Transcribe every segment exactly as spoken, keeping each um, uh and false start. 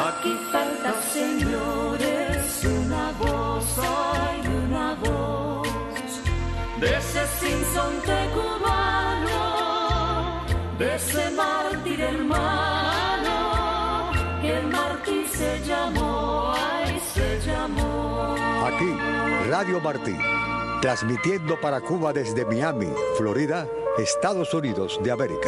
Aquí falta, señores, una voz, hay una voz de ese sinsonte cubano, de ese mártir hermano, que el mártir se llamó, ay, se llamó. Aquí, Radio Martí, transmitiendo para Cuba desde Miami, Florida, Estados Unidos de América.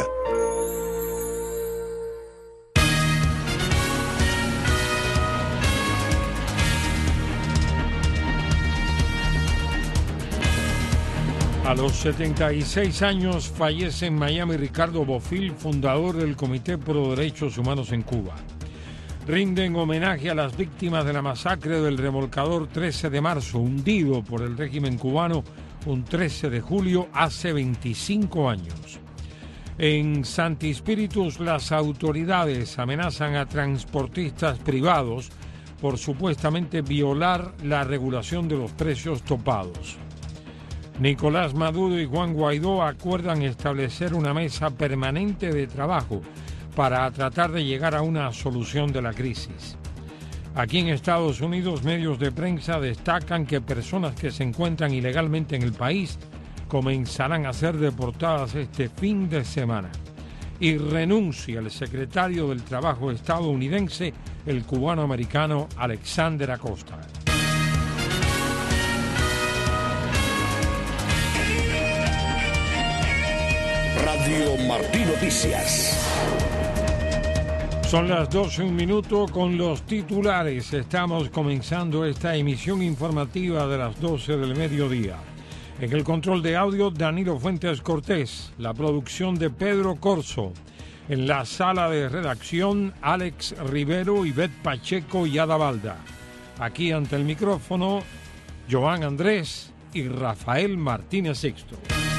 A los setenta y seis años fallece en Miami Ricardo Bofill, fundador del Comité Pro Derechos Humanos en Cuba. Rinden homenaje a las víctimas de la masacre del remolcador trece de marzo, hundido por el régimen cubano un trece de julio hace veinticinco años. En Santi Spíritus, las autoridades amenazan a transportistas privados por supuestamente violar la regulación de los precios topados. Nicolás Maduro y Juan Guaidó acuerdan establecer una mesa permanente de trabajo para tratar de llegar a una solución de la crisis. Aquí en Estados Unidos, medios de prensa destacan que personas que se encuentran ilegalmente en el país comenzarán a ser deportadas este fin de semana. Y renuncia el secretario del Trabajo estadounidense, el cubano-americano Alexander Acosta. Radio Martí Noticias. Son las doce, un minuto con los titulares. Estamos comenzando esta emisión informativa de las doce del mediodía. En el control de audio, Danilo Fuentes Cortés. La producción de Pedro Corso. En la sala de redacción, Alex Rivero, Ivette Pacheco y Ada Balda. Aquí ante el micrófono, Joan Andrés y Rafael Martínez Sixto.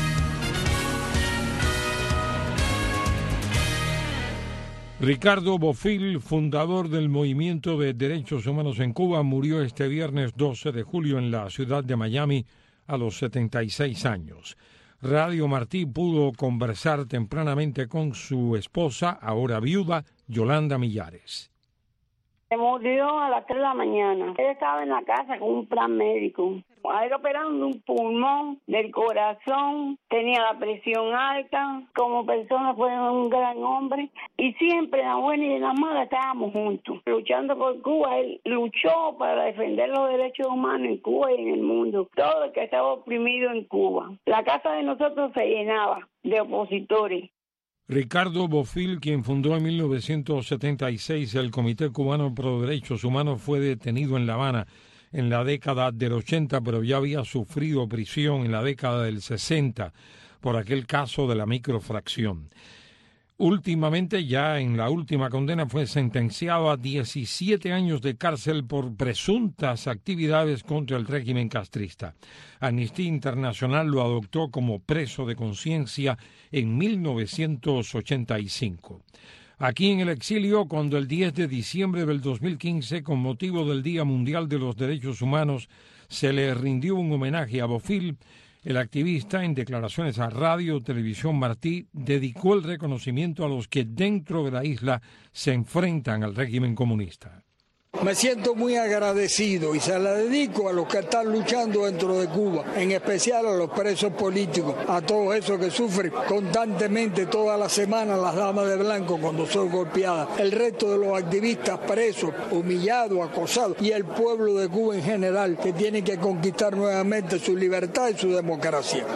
Ricardo Bofill, fundador del Movimiento de Derechos Humanos en Cuba, murió este viernes doce de julio en la ciudad de Miami a los setenta y seis años. Radio Martí pudo conversar tempranamente con su esposa, ahora viuda, Yolanda Millares. Se murió a las tres de la mañana. Él estaba en la casa con un plan médico. A él operaron de un pulmón, del corazón, tenía la presión alta. Como persona fue un gran hombre. Y siempre en la buena y en la mala estábamos juntos. Luchando por Cuba, él luchó para defender los derechos humanos en Cuba y en el mundo. Todo el que estaba oprimido en Cuba. La casa de nosotros se llenaba de opositores. Ricardo Bofill, quien fundó en mil novecientos setenta y seis el Comité Cubano Pro Derechos Humanos, fue detenido en La Habana en la década del ochenta, pero ya había sufrido prisión en la década del sesenta por aquel caso de la microfracción. Últimamente, ya en la última condena, fue sentenciado a diecisiete años de cárcel por presuntas actividades contra el régimen castrista. Amnistía Internacional lo adoptó como preso de conciencia en mil novecientos ochenta y cinco. Aquí en el exilio, cuando el diez de diciembre del dos mil quince, con motivo del Día Mundial de los Derechos Humanos, se le rindió un homenaje a Bofill, el activista, en declaraciones a Radio Televisión Martí, dedicó el reconocimiento a los que dentro de la isla se enfrentan al régimen comunista. Me siento muy agradecido y se la dedico a los que están luchando dentro de Cuba, en especial a los presos políticos, a todos esos que sufren constantemente toda la semana las damas de blanco cuando son golpeadas, el resto de los activistas presos, humillados, acosados, y el pueblo de Cuba en general, que tiene que conquistar nuevamente su libertad y su democracia.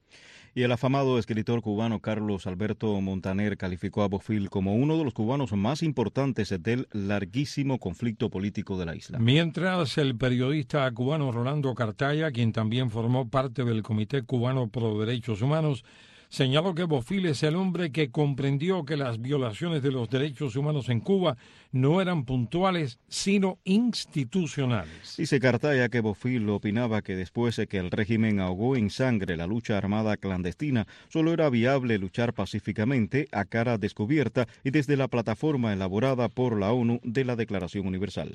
Y el afamado escritor cubano Carlos Alberto Montaner calificó a Bofill como uno de los cubanos más importantes del larguísimo conflicto político de la isla. Mientras, el periodista cubano Rolando Cartaya, quien también formó parte del Comité Cubano Pro Derechos Humanos, señaló que Bofill es el hombre que comprendió que las violaciones de los derechos humanos en Cuba no eran puntuales, sino institucionales. Dice Cartaya que Bofill opinaba que después de que el régimen ahogó en sangre la lucha armada clandestina, solo era viable luchar pacíficamente, a cara descubierta y desde la plataforma elaborada por la ONU de la Declaración Universal.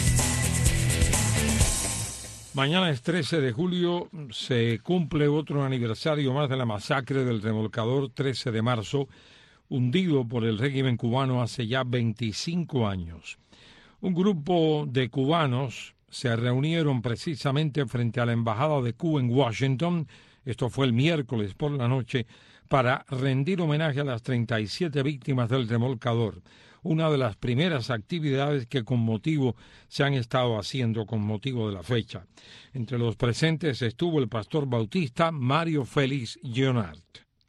Mañana es trece de julio, se cumple otro aniversario más de la masacre del remolcador trece de marzo, hundido por el régimen cubano hace ya veinticinco años. Un grupo de cubanos se reunieron precisamente frente a la Embajada de Cuba en Washington, esto fue el miércoles por la noche, para rendir homenaje a las treinta y siete víctimas del remolcador, una de las primeras actividades que con motivo se han estado haciendo con motivo de la fecha. Entre los presentes estuvo el pastor bautista Mario Félix Leonard.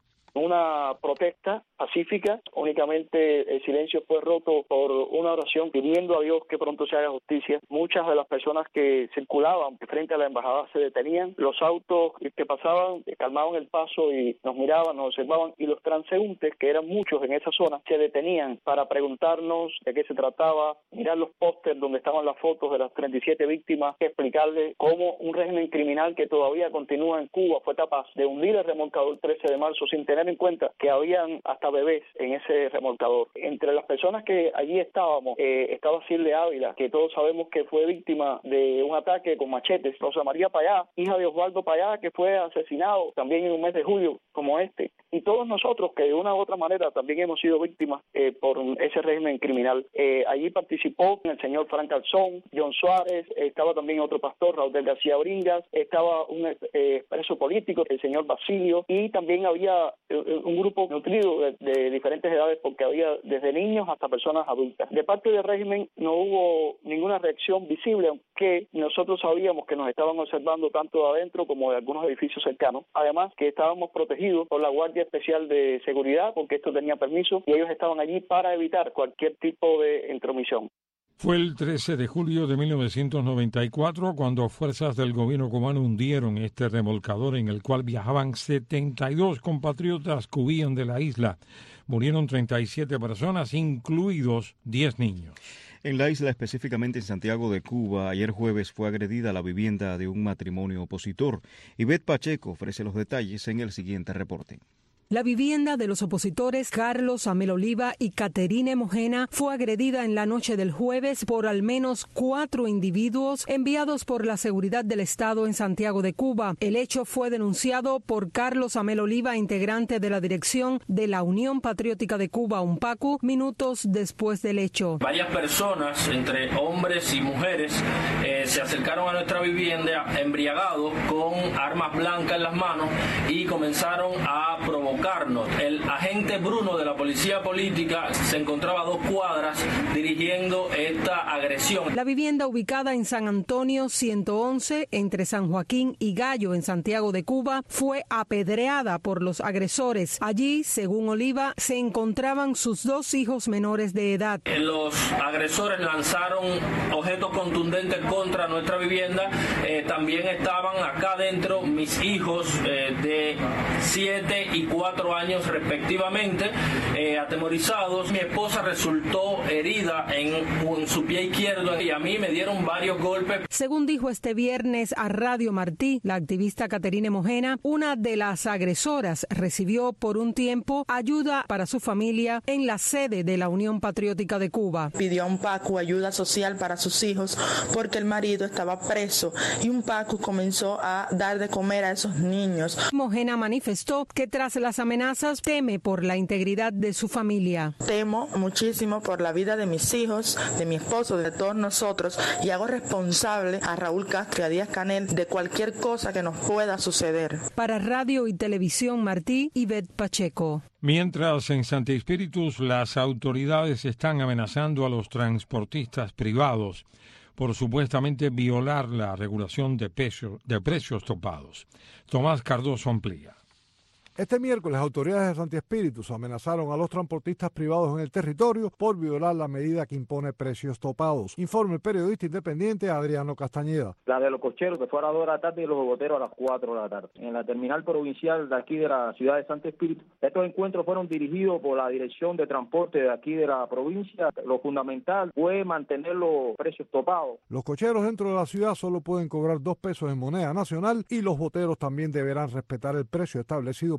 Una protesta pacífica, únicamente el silencio fue roto por una oración pidiendo a Dios que pronto se haga justicia. Muchas de las personas que circulaban frente a la embajada se detenían, los autos que pasaban calmaban el paso y nos miraban, nos observaban, y los transeúntes, que eran muchos en esa zona, se detenían para preguntarnos de qué se trataba, mirar los pósters donde estaban las fotos de las treinta y siete víctimas, explicarles cómo un régimen criminal que todavía continúa en Cuba fue capaz de hundir el remolcador trece de marzo sin tener en cuenta que habían hasta bebés en ese remolcador. Entre las personas que allí estábamos, eh, estaba Silvia Ávila, que todos sabemos que fue víctima de un ataque con machetes. Rosa María Payá, hija de Osvaldo Payá, que fue asesinado también en un mes de julio como este. Y todos nosotros que de una u otra manera también hemos sido víctimas eh, por ese régimen criminal. Eh, allí participó el señor Frank Calzón, John Suárez, eh, estaba también otro pastor, Raúl del García Bringas, estaba un eh, preso político, el señor Basilio, y también había eh, un grupo nutrido de, de diferentes edades, porque había desde niños hasta personas adultas. De parte del régimen no hubo ninguna reacción visible, aunque nosotros sabíamos que nos estaban observando tanto de adentro como de algunos edificios cercanos. Además que estábamos protegidos por la Guardia Especial de Seguridad, porque esto tenía permiso, y ellos estaban allí para evitar cualquier tipo de intromisión. Fue el trece de julio de mil novecientos noventa y cuatro cuando fuerzas del gobierno cubano hundieron este remolcador en el cual viajaban setenta y dos compatriotas que huían de la isla. Murieron treinta y siete personas, incluidos diez niños. En la isla, específicamente en Santiago de Cuba, ayer jueves fue agredida la vivienda de un matrimonio opositor. Ivette Pacheco ofrece los detalles en el siguiente reporte. La vivienda de los opositores Carlos Amel Oliva y Caterine Mojena fue agredida en la noche del jueves por al menos cuatro individuos enviados por la Seguridad del Estado en Santiago de Cuba. El hecho fue denunciado por Carlos Amel Oliva, integrante de la dirección de la Unión Patriótica de Cuba, UNPACU, minutos después del hecho. Varias personas, entre hombres y mujeres, eh, se acercaron a nuestra vivienda embriagados con armas blancas en las manos y comenzaron a provocar. El agente Bruno de la Policía Política se encontraba a dos cuadras dirigiendo esta agresión. La vivienda ubicada en San Antonio ciento once, entre San Joaquín y Gallo, en Santiago de Cuba, fue apedreada por los agresores. Allí, según Oliva, se encontraban sus dos hijos menores de edad. Los agresores lanzaron objetos contundentes contra nuestra vivienda. Eh, también estaban acá adentro mis hijos eh, de siete y cuatro años respectivamente, eh, atemorizados. Mi esposa resultó herida en, en su pie izquierdo y a mí me dieron varios golpes. Según dijo este viernes a Radio Martí, la activista Caterine Mojena, una de las agresoras recibió por un tiempo ayuda para su familia en la sede de la Unión Patriótica de Cuba. Pidió a UNPACU ayuda social para sus hijos porque el marido estaba preso y UNPACU comenzó a dar de comer a esos niños. Mojena manifestó que tras las amenazas teme por la integridad de su familia. Temo muchísimo por la vida de mis hijos, de mi esposo, de todos nosotros, y hago responsable a Raúl Castro y a Díaz Canel de cualquier cosa que nos pueda suceder. Para Radio y Televisión Martí, Ivette Pacheco. Mientras en Santi Espíritus las autoridades están amenazando a los transportistas privados por supuestamente violar la regulación de precios, de precios topados. Tomás Cardoso amplía. Este miércoles, autoridades de Santi Espíritus amenazaron a los transportistas privados en el territorio por violar la medida que impone precios topados. Informa el periodista independiente Adriano Castañeda. La de los cocheros que fue a las dos de la tarde y los bogoteros a las cuatro de la tarde. En la terminal provincial de aquí de la ciudad de Santi Espíritus, estos encuentros fueron dirigidos por la Dirección de Transporte de aquí de la provincia. Lo fundamental fue mantener los precios topados. Los cocheros dentro de la ciudad solo pueden cobrar dos pesos en moneda nacional y los boteros también deberán respetar el precio establecido por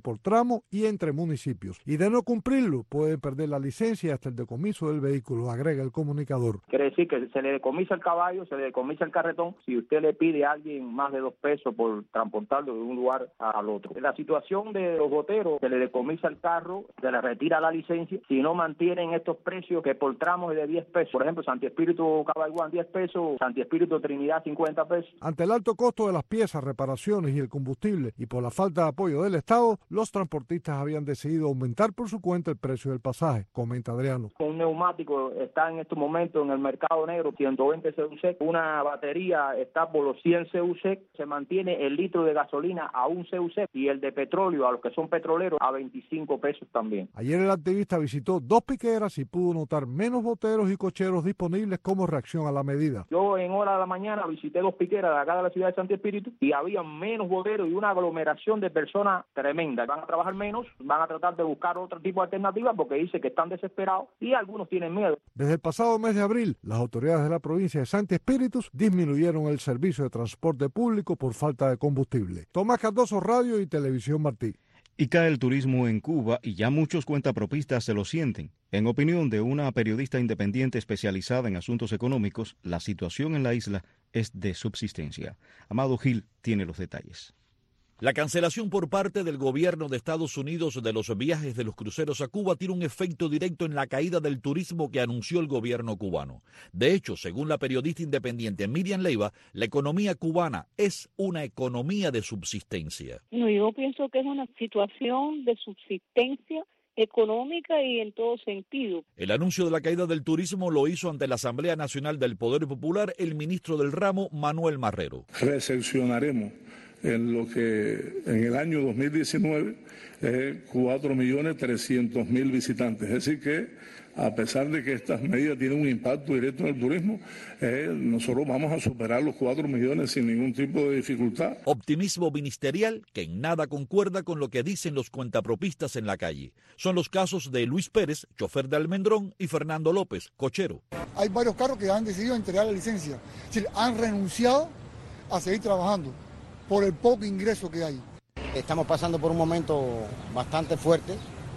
por tramo y entre municipios. Y de no cumplirlo, pueden perder la licencia hasta el decomiso del vehículo, agrega el comunicador. Quiere decir que se le decomisa el caballo, se le decomisa el carretón, si usted le pide a alguien más de dos pesos por transportarlo de un lugar al otro. En la situación de los boteros, se le decomisa el carro, se le retira la licencia, si no mantienen estos precios que por tramos es de diez pesos. Por ejemplo, Santi Espíritu Cabaiguán diez pesos, Santi Espíritu Trinidad cincuenta pesos. Ante el alto costo de las piezas, reparaciones y el combustible y por la falta de apoyo del Estado, los transportistas habían decidido aumentar por su cuenta el precio del pasaje, comenta Adriano. Un neumático está en estos momentos en el mercado negro ciento veinte C U S E C, una batería está por los cien C U S E C, se mantiene el litro de gasolina a un C U S E C y el de petróleo a los que son petroleros a veinticinco pesos también. Ayer el activista visitó dos piqueras y pudo notar menos boteros y cocheros disponibles como reacción a la medida. Yo en hora de la mañana visité dos piqueras de acá de la ciudad de Santi Espíritu y había menos boteros y una aglomeración de personas tremenda. Van a trabajar menos, van a tratar de buscar otro tipo de alternativa porque dice que están desesperados y algunos tienen miedo. Desde el pasado mes de abril, las autoridades de la provincia de Santi Espíritu disminuyeron el servicio de transporte público por falta de combustible. Tomás Cardoso, Radio y Televisión Martí. Y cae el turismo en Cuba y ya muchos cuentapropistas se lo sienten. En opinión de una periodista independiente especializada en asuntos económicos, la situación en la isla es de subsistencia. Amado Gil tiene los detalles. La cancelación por parte del gobierno de Estados Unidos de los viajes de los cruceros a Cuba tiene un efecto directo en la caída del turismo que anunció el gobierno cubano. De hecho, según la periodista independiente Miriam Leiva, la economía cubana es una economía de subsistencia. No, yo pienso que es una situación de subsistencia económica y en todo sentido. El anuncio de la caída del turismo lo hizo ante la Asamblea Nacional del Poder Popular el ministro del ramo, Manuel Marrero. Recepcionaremos en lo que en el año dos mil diecinueve eh, cuatro millones trescientos mil visitantes. Es decir que a pesar de que estas medidas tienen un impacto directo en el turismo, eh, nosotros vamos a superar los cuatro millones sin ningún tipo de dificultad. Optimismo ministerial que en nada concuerda con lo que dicen los cuentapropistas en la calle. Son los casos de Luis Pérez, chofer de Almendrón, y Fernando López, cochero. Hay varios carros que han decidido entregar la licencia, es decir, han renunciado a seguir trabajando por el poco ingreso que hay. Estamos pasando por un momento bastante fuerte,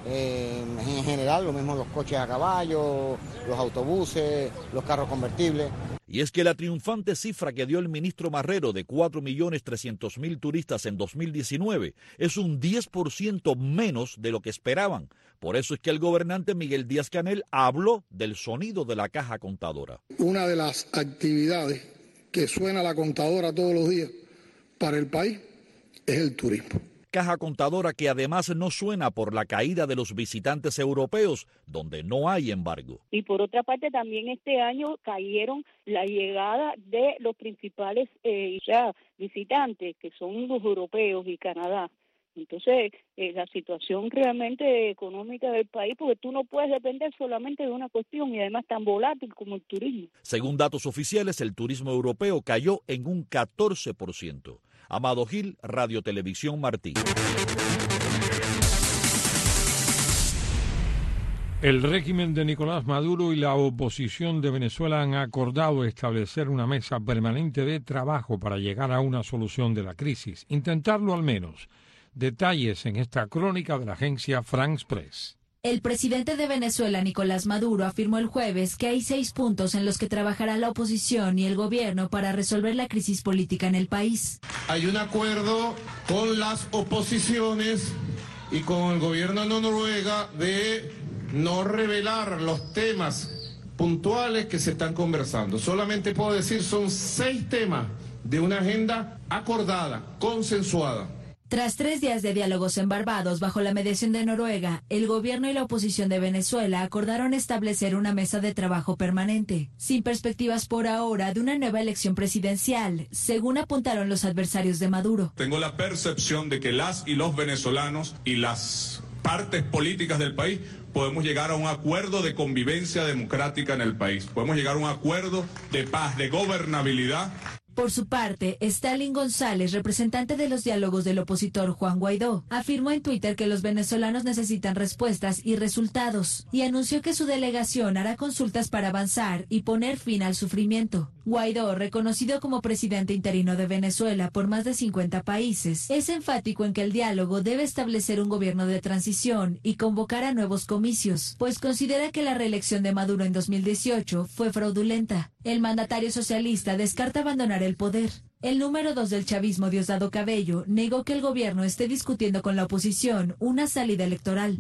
eh, en general, lo mismo los coches a caballo, los autobuses, los carros convertibles. Y es que la triunfante cifra que dio el ministro Marrero de cuatro millones trescientos mil turistas en dos mil diecinueve es un diez por ciento menos de lo que esperaban. Por eso es que el gobernante Miguel Díaz-Canel habló del sonido de la caja contadora. Una de las actividades que suena la contadora todos los días para el país es el turismo. Caja contadora que además no suena por la caída de los visitantes europeos, donde no hay embargo. Y por otra parte también este año cayeron la llegada de los principales eh, ya visitantes, que son los europeos y Canadá. Entonces, eh, la situación realmente económica del país, porque tú no puedes depender solamente de una cuestión y además tan volátil como el turismo. Según datos oficiales, el turismo europeo cayó en un catorce por ciento. Amado Gil, Radio Televisión Martí. El régimen de Nicolás Maduro y la oposición de Venezuela han acordado establecer una mesa permanente de trabajo para llegar a una solución de la crisis. Intentarlo al menos. Detalles en esta crónica de la agencia France Press. El presidente de Venezuela, Nicolás Maduro, afirmó el jueves que hay seis puntos en los que trabajará la oposición y el gobierno para resolver la crisis política en el país. Hay un acuerdo con las oposiciones y con el gobierno de Noruega de no revelar los temas puntuales que se están conversando. Solamente puedo decir, son seis temas de una agenda acordada, consensuada. Tras tres días de diálogos en Barbados bajo la mediación de Noruega, el gobierno y la oposición de Venezuela acordaron establecer una mesa de trabajo permanente, sin perspectivas por ahora de una nueva elección presidencial, según apuntaron los adversarios de Maduro. Tengo la percepción de que las y los venezolanos y las partes políticas del país podemos llegar a un acuerdo de convivencia democrática en el país. Podemos llegar a un acuerdo de paz, de gobernabilidad. Por su parte, Stalin González, representante de los diálogos del opositor Juan Guaidó, afirmó en Twitter que los venezolanos necesitan respuestas y resultados, y anunció que su delegación hará consultas para avanzar y poner fin al sufrimiento. Guaidó, reconocido como presidente interino de Venezuela por más de cincuenta países, es enfático en que el diálogo debe establecer un gobierno de transición y convocar a nuevos comicios, pues considera que la reelección de Maduro en dos mil dieciocho fue fraudulenta. El mandatario socialista descarta abandonar el poder. El número dos del chavismo, Diosdado Cabello, negó que el gobierno esté discutiendo con la oposición una salida electoral.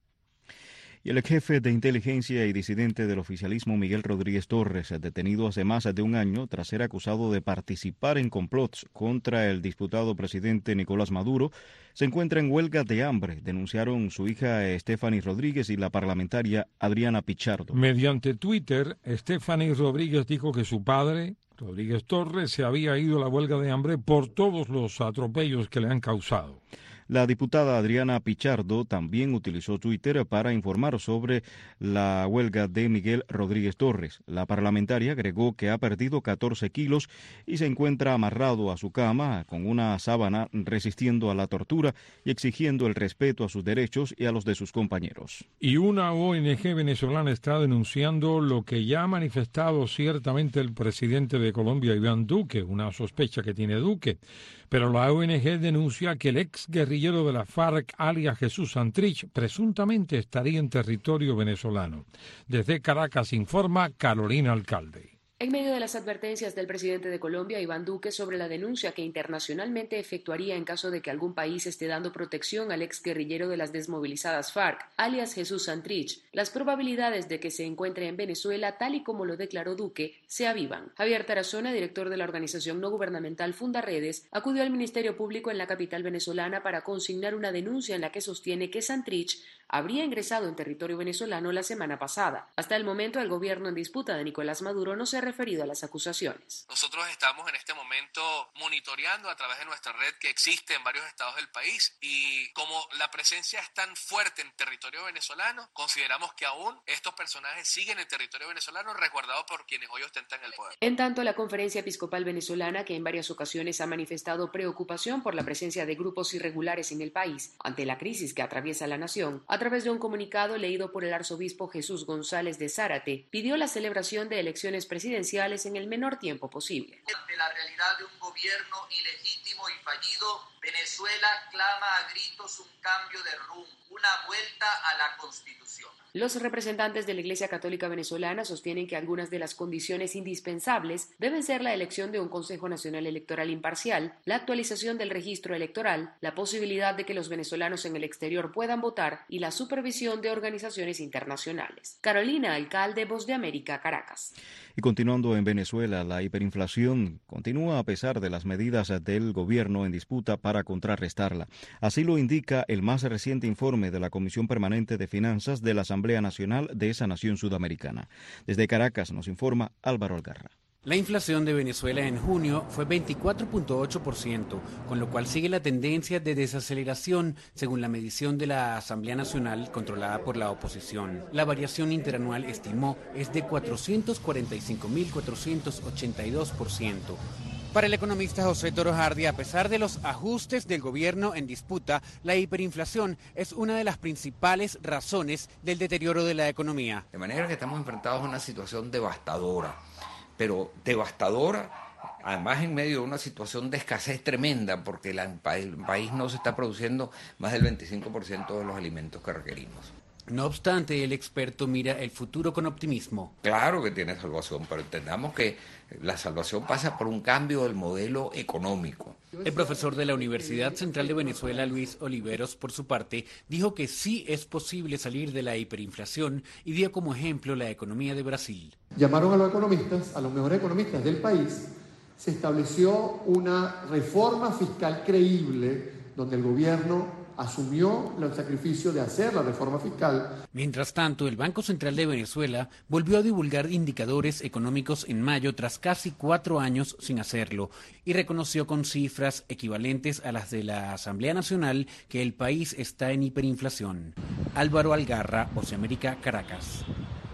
Y el jefe de inteligencia y disidente del oficialismo Miguel Rodríguez Torres, detenido hace más de un año tras ser acusado de participar en complots contra el diputado presidente Nicolás Maduro, se encuentra en huelga de hambre, denunciaron su hija Stephanie Rodríguez y la parlamentaria Adriana Pichardo. Mediante Twitter, Stephanie Rodríguez dijo que su padre, Rodríguez Torres, se había ido a la huelga de hambre por todos los atropellos que le han causado. La diputada Adriana Pichardo también utilizó Twitter para informar sobre la huelga de Miguel Rodríguez Torres. La parlamentaria agregó que ha perdido catorce kilos y se encuentra amarrado a su cama con una sábana resistiendo a la tortura y exigiendo el respeto a sus derechos y a los de sus compañeros. Y una O N G venezolana está denunciando lo que ya ha manifestado ciertamente el presidente de Colombia, Iván Duque, una sospecha que tiene Duque. Pero la O N G denuncia que el ex guerrillero de la FARC, alias Jesús Santrich, presuntamente estaría en territorio venezolano. Desde Caracas informa Carolina Alcalde. En medio de las advertencias del presidente de Colombia, Iván Duque, sobre la denuncia que internacionalmente efectuaría en caso de que algún país esté dando protección al ex guerrillero de las desmovilizadas FARC, alias Jesús Santrich, las probabilidades de que se encuentre en Venezuela, tal y como lo declaró Duque, se avivan. Javier Tarazona, director de la organización no gubernamental Fundaredes, acudió al Ministerio Público en la capital venezolana para consignar una denuncia en la que sostiene que Santrich habría ingresado en territorio venezolano la semana pasada. Hasta el momento, el gobierno en disputa de Nicolás Maduro no se ha referido a las acusaciones. Nosotros estamos en este momento monitoreando a través de nuestra red que existe en varios estados del país y como la presencia es tan fuerte en territorio venezolano, consideramos que aún estos personajes siguen en territorio venezolano resguardados por quienes hoy ostentan el poder. En tanto, la Conferencia Episcopal Venezolana, que en varias ocasiones ha manifestado preocupación por la presencia de grupos irregulares en el país ante la crisis que atraviesa la nación, a través de un comunicado leído por el arzobispo Jesús González de Zárate, pidió la celebración de elecciones presidenciales en el menor tiempo posible. Ante la realidad de un gobierno ilegítimo y fallido, Venezuela clama a gritos un cambio de rumbo, una vuelta a la Constitución. Los representantes de la Iglesia Católica Venezolana sostienen que algunas de las condiciones indispensables deben ser la elección de un Consejo Nacional Electoral imparcial, la actualización del registro electoral, la posibilidad de que los venezolanos en el exterior puedan votar y la supervisión de organizaciones internacionales. Carolina Alcalde, Voz de América, Caracas. Y continuando en Venezuela, la hiperinflación continúa a pesar de las medidas del gobierno en disputa para contrarrestarla. Así lo indica el más reciente informe de la Comisión Permanente de Finanzas de la Asamblea Nacional de esa nación sudamericana. Desde Caracas nos informa Álvaro Algarra. La inflación de Venezuela en junio fue veinticuatro punto ocho por ciento, con lo cual sigue la tendencia de desaceleración según la medición de la Asamblea Nacional controlada por la oposición. La variación interanual estimó es de cuatrocientos cuarenta y cinco mil cuatrocientos ochenta y dos por ciento. Para el economista José Toro Hardy, a pesar de los ajustes del gobierno en disputa, la hiperinflación es una de las principales razones del deterioro de la economía. De manera que estamos enfrentados a una situación devastadora. Pero devastadora, además en medio de una situación de escasez tremenda, porque la, el país no se está produciendo más del veinticinco por ciento de los alimentos que requerimos. No obstante, el experto mira el futuro con optimismo. Claro que tiene salvación, pero entendamos que la salvación pasa por un cambio del modelo económico. El profesor de la Universidad Central de Venezuela, Luis Oliveros, por su parte, dijo que sí es posible salir de la hiperinflación y dio como ejemplo la economía de Brasil. Llamaron a los economistas, a los mejores economistas del país, se estableció una reforma fiscal creíble donde el gobierno asumió el sacrificio de hacer la reforma fiscal. Mientras tanto, el Banco Central de Venezuela volvió a divulgar indicadores económicos en mayo tras casi cuatro años sin hacerlo y reconoció con cifras equivalentes a las de la Asamblea Nacional que el país está en hiperinflación. Álvaro Algarra, Voz de América, Caracas.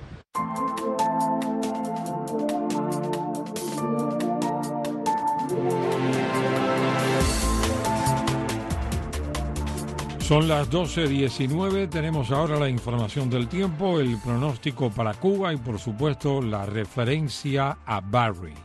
Son las doce diecinueve, tenemos ahora la información del tiempo, el pronóstico para Cuba y por supuesto la referencia a Barry.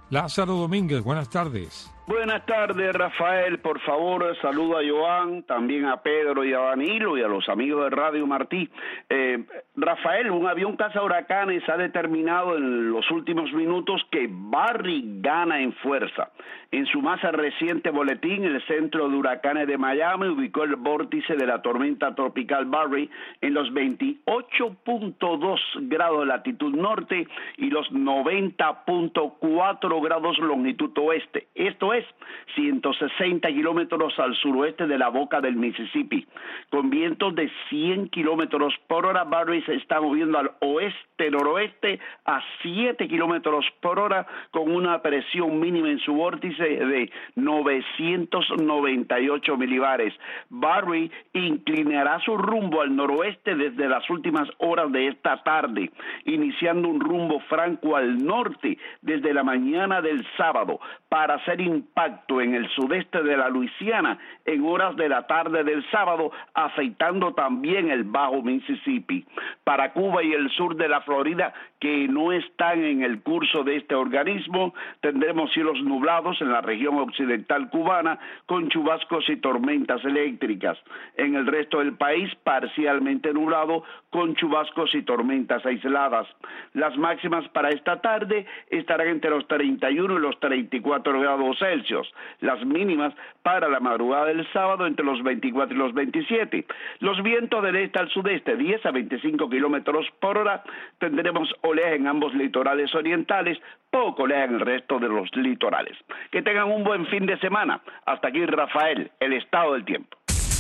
Lázaro Domínguez, buenas tardes. Buenas tardes, Rafael. Por favor, saludo a Joan, también a Pedro y a Danilo y a los amigos de Radio Martí. Eh, Rafael, un avión cazahuracanes ha determinado en los últimos minutos que Barry gana en fuerza. En su más reciente boletín, el Centro de Huracanes de Miami ubicó el vórtice de la tormenta tropical Barry en los veintiocho punto dos grados de latitud norte y los noventa punto cuatro grados longitud oeste. Esto es ciento sesenta kilómetros al suroeste de la boca del Mississippi. Con vientos de cien kilómetros por hora, Barry se está moviendo al oeste-noroeste a siete kilómetros por hora con una presión mínima en su vórtice de novecientos noventa y ocho milibares. Barry inclinará su rumbo al noroeste desde las últimas horas de esta tarde, iniciando un rumbo franco al norte desde la mañana del sábado para hacer impacto en el sudeste de la Luisiana en horas de la tarde del sábado, afectando también el bajo Mississippi. Para Cuba y el sur de la Florida, que no están en el curso de este organismo, tendremos cielos nublados en la región occidental cubana con chubascos y tormentas eléctricas. En el resto del país, parcialmente nublado con chubascos y tormentas aisladas. Las máximas para esta tarde estarán entre los treinta y uno y los treinta y cuatro grados Celsius. Las mínimas para la madrugada del sábado entre los veinticuatro y los veintisiete. Los vientos del este al sudeste, diez a veinticinco kilómetros por hora. Tendremos oleaje en ambos litorales orientales, poco oleaje en el resto de los litorales. Que tengan un buen fin de semana. Hasta aquí, Rafael, el estado del tiempo.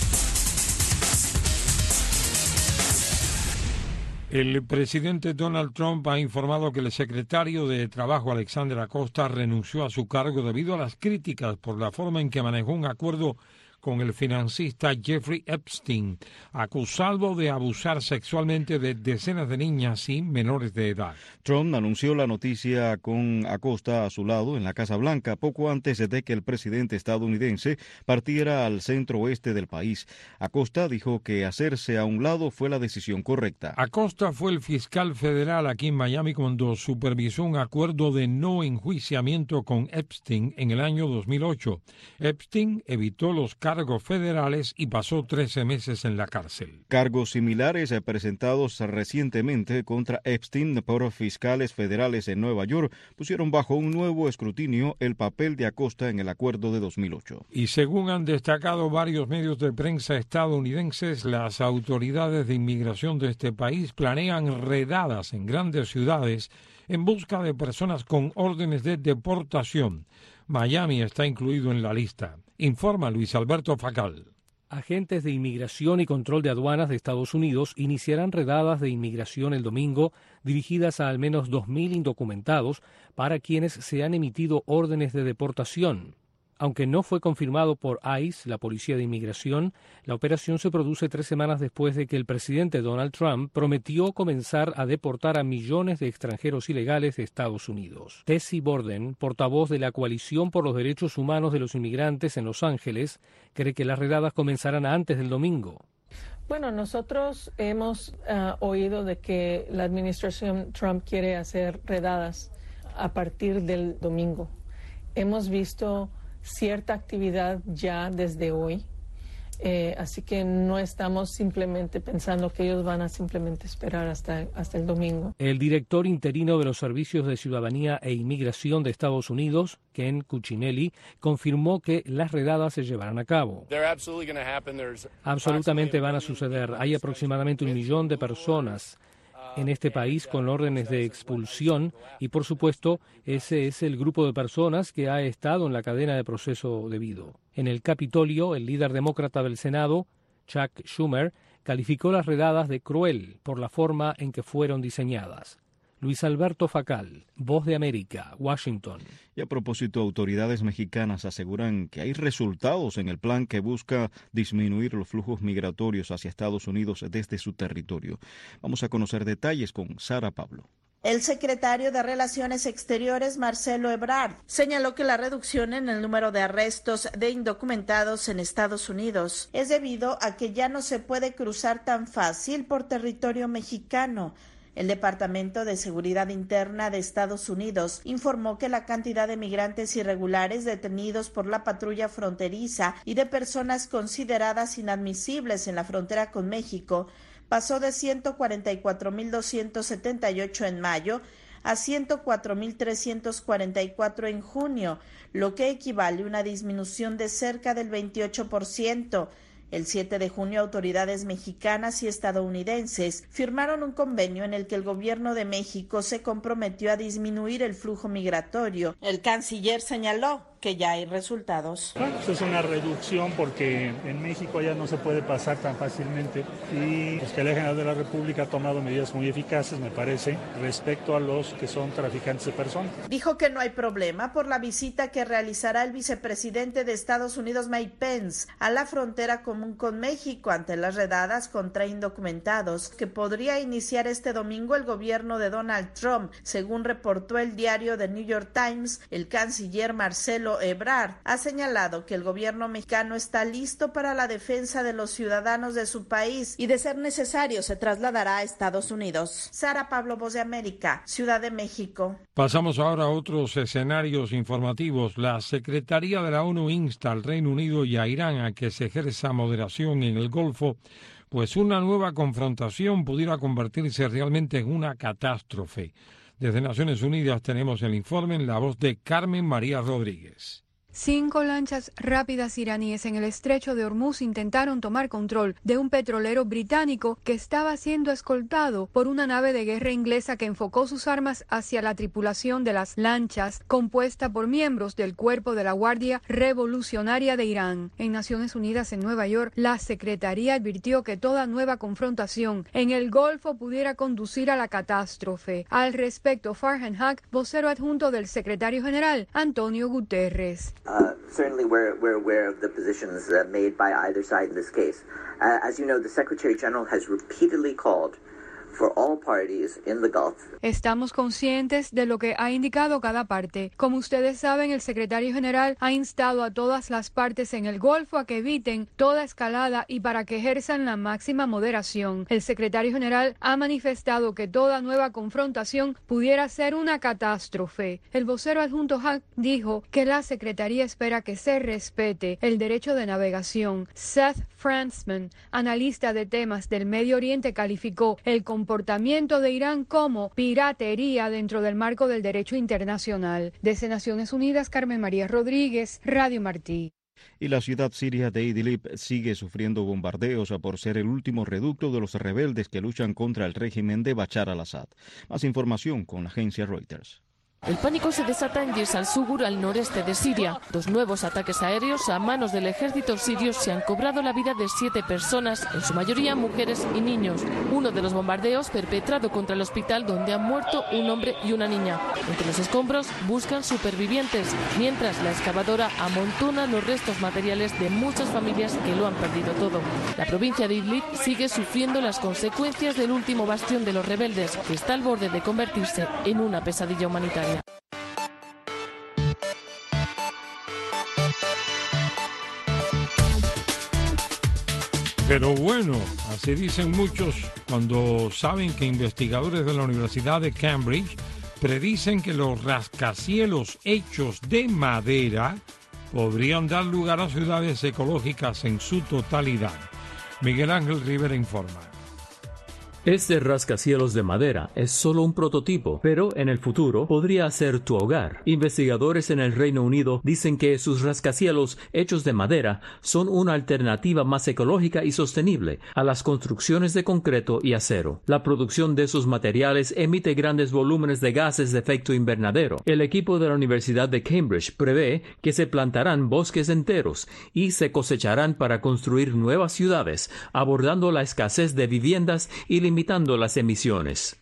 El presidente Donald Trump ha informado que el secretario de Trabajo, Alexander Acosta, renunció a su cargo debido a las críticas por la forma en que manejó un acuerdo con el financista Jeffrey Epstein, acusado de abusar sexualmente de decenas de niñas y menores de edad. Trump anunció la noticia con Acosta a su lado en la Casa Blanca poco antes de que el presidente estadounidense partiera al centro oeste del país. Acosta dijo que hacerse a un lado fue la decisión correcta. Acosta fue el fiscal federal aquí en Miami cuando supervisó un acuerdo de no enjuiciamiento con Epstein en el año dos mil ocho. Epstein evitó los cargos federales y pasó trece meses en la cárcel. Cargos similares presentados recientemente contra Epstein por fiscales federales en Nueva York pusieron bajo un nuevo escrutinio el papel de Acosta en el acuerdo de dos mil ocho. Y según han destacado varios medios de prensa estadounidenses, las autoridades de inmigración de este país planean redadas en grandes ciudades en busca de personas con órdenes de deportación. Miami está incluido en la lista. Informa Luis Alberto Facal. Agentes de Inmigración y Control de Aduanas de Estados Unidos iniciarán redadas de inmigración el domingo dirigidas a al menos dos mil indocumentados para quienes se han emitido órdenes de deportación. Aunque no fue confirmado por ICE, la Policía de Inmigración, la operación se produce tres semanas después de que el presidente Donald Trump prometió comenzar a deportar a millones de extranjeros ilegales de Estados Unidos. Tessie Borden, portavoz de la Coalición por los Derechos Humanos de los Inmigrantes en Los Ángeles, cree que las redadas comenzarán antes del domingo. Bueno, nosotros hemos uh, oído de que la administración Trump quiere hacer redadas a partir del domingo. Hemos visto cierta actividad ya desde hoy, eh, así que no estamos simplemente pensando que ellos van a simplemente esperar hasta, hasta el domingo. El director interino de los Servicios de Ciudadanía e Inmigración de Estados Unidos, Ken Cuccinelli, confirmó que las redadas se llevarán a cabo. Absolutamente van a suceder. Hay aproximadamente un millón de personas en este país con órdenes de expulsión y, por supuesto, ese es el grupo de personas que ha estado en la cadena de proceso debido. En el Capitolio, el líder demócrata del Senado, Chuck Schumer, calificó las redadas de cruel por la forma en que fueron diseñadas. Luis Alberto Facal, Voz de América, Washington. Y a propósito, autoridades mexicanas aseguran que hay resultados en el plan que busca disminuir los flujos migratorios hacia Estados Unidos desde su territorio. Vamos a conocer detalles con Sara Pablo. El secretario de Relaciones Exteriores, Marcelo Ebrard, señaló que la reducción en el número de arrestos de indocumentados en Estados Unidos es debido a que ya no se puede cruzar tan fácil por territorio mexicano. El Departamento de Seguridad Interna de Estados Unidos informó que la cantidad de migrantes irregulares detenidos por la patrulla fronteriza y de personas consideradas inadmisibles en la frontera con México pasó de ciento cuarenta y cuatro mil doscientos setenta y ocho en mayo a ciento cuatro mil trescientos cuarenta y cuatro en junio, lo que equivale a una disminución de cerca del veintiocho por ciento. El siete de junio, autoridades mexicanas y estadounidenses firmaron un convenio en el que el gobierno de México se comprometió a disminuir el flujo migratorio. El canciller señaló que ya hay resultados. Bueno, pues es una reducción porque en México ya no se puede pasar tan fácilmente y el fiscal general de la República ha tomado medidas muy eficaces, me parece, respecto a los que son traficantes de personas. Dijo que no hay problema por la visita que realizará el vicepresidente de Estados Unidos, Mike Pence, a la frontera común con México ante las redadas contra indocumentados que podría iniciar este domingo el gobierno de Donald Trump, según reportó el diario The New York Times. El canciller Marcelo Ebrard ha señalado que el gobierno mexicano está listo para la defensa de los ciudadanos de su país y de ser necesario se trasladará a Estados Unidos. Sara Pablo, Voz de América, Ciudad de México. Pasamos ahora a otros escenarios informativos. La Secretaría de la ONU insta al Reino Unido y a Irán a que se ejerza moderación en el Golfo, pues una nueva confrontación pudiera convertirse realmente en una catástrofe. Desde Naciones Unidas tenemos el informe en la voz de Carmen María Rodríguez. Cinco lanchas rápidas iraníes en el estrecho de Hormuz intentaron tomar control de un petrolero británico que estaba siendo escoltado por una nave de guerra inglesa que enfocó sus armas hacia la tripulación de las lanchas, compuesta por miembros del cuerpo de la Guardia Revolucionaria de Irán. En Naciones Unidas en Nueva York, la Secretaría advirtió que toda nueva confrontación en el Golfo pudiera conducir a la catástrofe. Al respecto, Farhan Haq, vocero adjunto del secretario general, Antonio Guterres. Uh, certainly we're, we're aware of the positions uh, made by either side in this case. Uh, as you know, the Secretary General has repeatedly called for all parties in the Gulf. Estamos conscientes de lo que ha indicado cada parte. Como ustedes saben, el secretario general ha instado a todas las partes en el Golfo a que eviten toda escalada y para que ejerzan la máxima moderación. El secretario general ha manifestado que toda nueva confrontación pudiera ser una catástrofe. El vocero adjunto Haq dijo que la secretaría espera que se respete el derecho de navegación. Seth Frantzman, analista de temas del Medio Oriente, calificó el comportamiento de Irán como piratería dentro del marco del derecho internacional. Desde Naciones Unidas, Carmen María Rodríguez, Radio Martí. Y la ciudad siria de Idlib sigue sufriendo bombardeos por ser el último reducto de los rebeldes que luchan contra el régimen de Bashar al-Assad. Más información con la agencia Reuters. El pánico se desata en Yers al-Sugur, al noreste de Siria. Dos nuevos ataques aéreos a manos del ejército sirio se han cobrado la vida de siete personas, en su mayoría mujeres y niños. Uno de los bombardeos perpetrado contra el hospital donde han muerto un hombre y una niña. Entre los escombros buscan supervivientes, mientras la excavadora amontona los restos materiales de muchas familias que lo han perdido todo. La provincia de Idlib sigue sufriendo las consecuencias del último bastión de los rebeldes, que está al borde de convertirse en una pesadilla humanitaria. Pero bueno, así dicen muchos cuando saben que investigadores de la Universidad de Cambridge predicen que los rascacielos hechos de madera podrían dar lugar a ciudades ecológicas en su totalidad. Miguel Ángel Rivera informa. Este rascacielos de madera es solo un prototipo, pero en el futuro podría ser tu hogar. Investigadores en el Reino Unido dicen que sus rascacielos hechos de madera son una alternativa más ecológica y sostenible a las construcciones de concreto y acero. La producción de esos materiales emite grandes volúmenes de gases de efecto invernadero. El equipo de la Universidad de Cambridge prevé que se plantarán bosques enteros y se cosecharán para construir nuevas ciudades, abordando la escasez de viviendas y limitando las emisiones.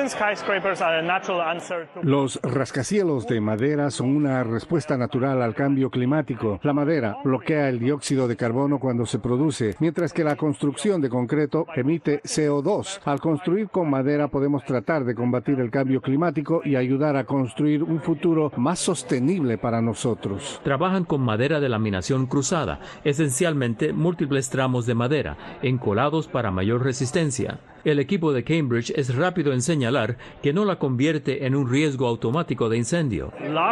Los rascacielos de madera son una respuesta natural al cambio climático. La madera bloquea el dióxido de carbono cuando se produce, mientras que la construcción de concreto emite C O dos. Al construir con madera podemos tratar de combatir el cambio climático y ayudar a construir un futuro más sostenible para nosotros. Trabajan con madera de laminación cruzada, esencialmente múltiples tramos de madera, encolados para mayor resistencia. El equipo de Cambridge es rápido en señalar que no la convierte en un riesgo automático de incendio.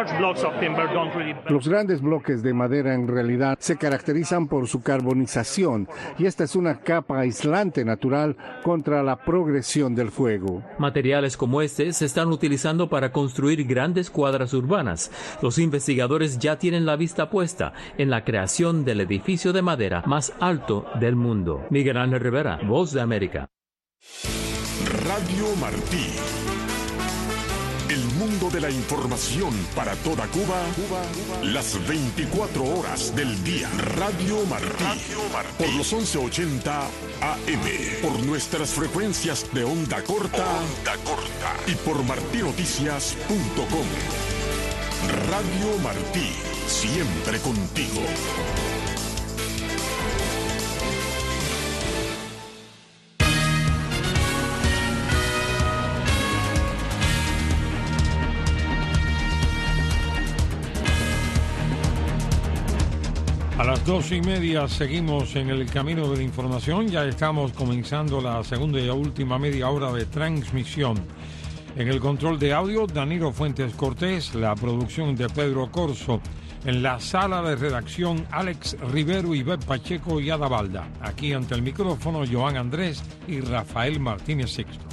Los grandes bloques de madera en realidad se caracterizan por su carbonización y esta es una capa aislante natural contra la progresión del fuego. Materiales como este se están utilizando para construir grandes cuadras urbanas. Los investigadores ya tienen la vista puesta en la creación del edificio de madera más alto del mundo. Miguel Ángel Rivera, Voz de América. Radio Martí. El mundo de la información para toda Cuba, Cuba, Cuba. Las veinticuatro horas del día. Radio Martí. Radio Martí. Por los once ochenta A M. Por nuestras frecuencias de onda corta. Onda corta. Y por martinoticias punto com. Radio Martí. Siempre contigo. A las doce y media seguimos en el camino de la información. Ya estamos comenzando la segunda y última media hora de transmisión. En el control de audio, Danilo Fuentes Cortés, la producción de Pedro Corso. En la sala de redacción, Alex Rivero, Ivette Pacheco y Ada Balda. Aquí ante el micrófono, Joan Andrés y Rafael Martínez Sixto.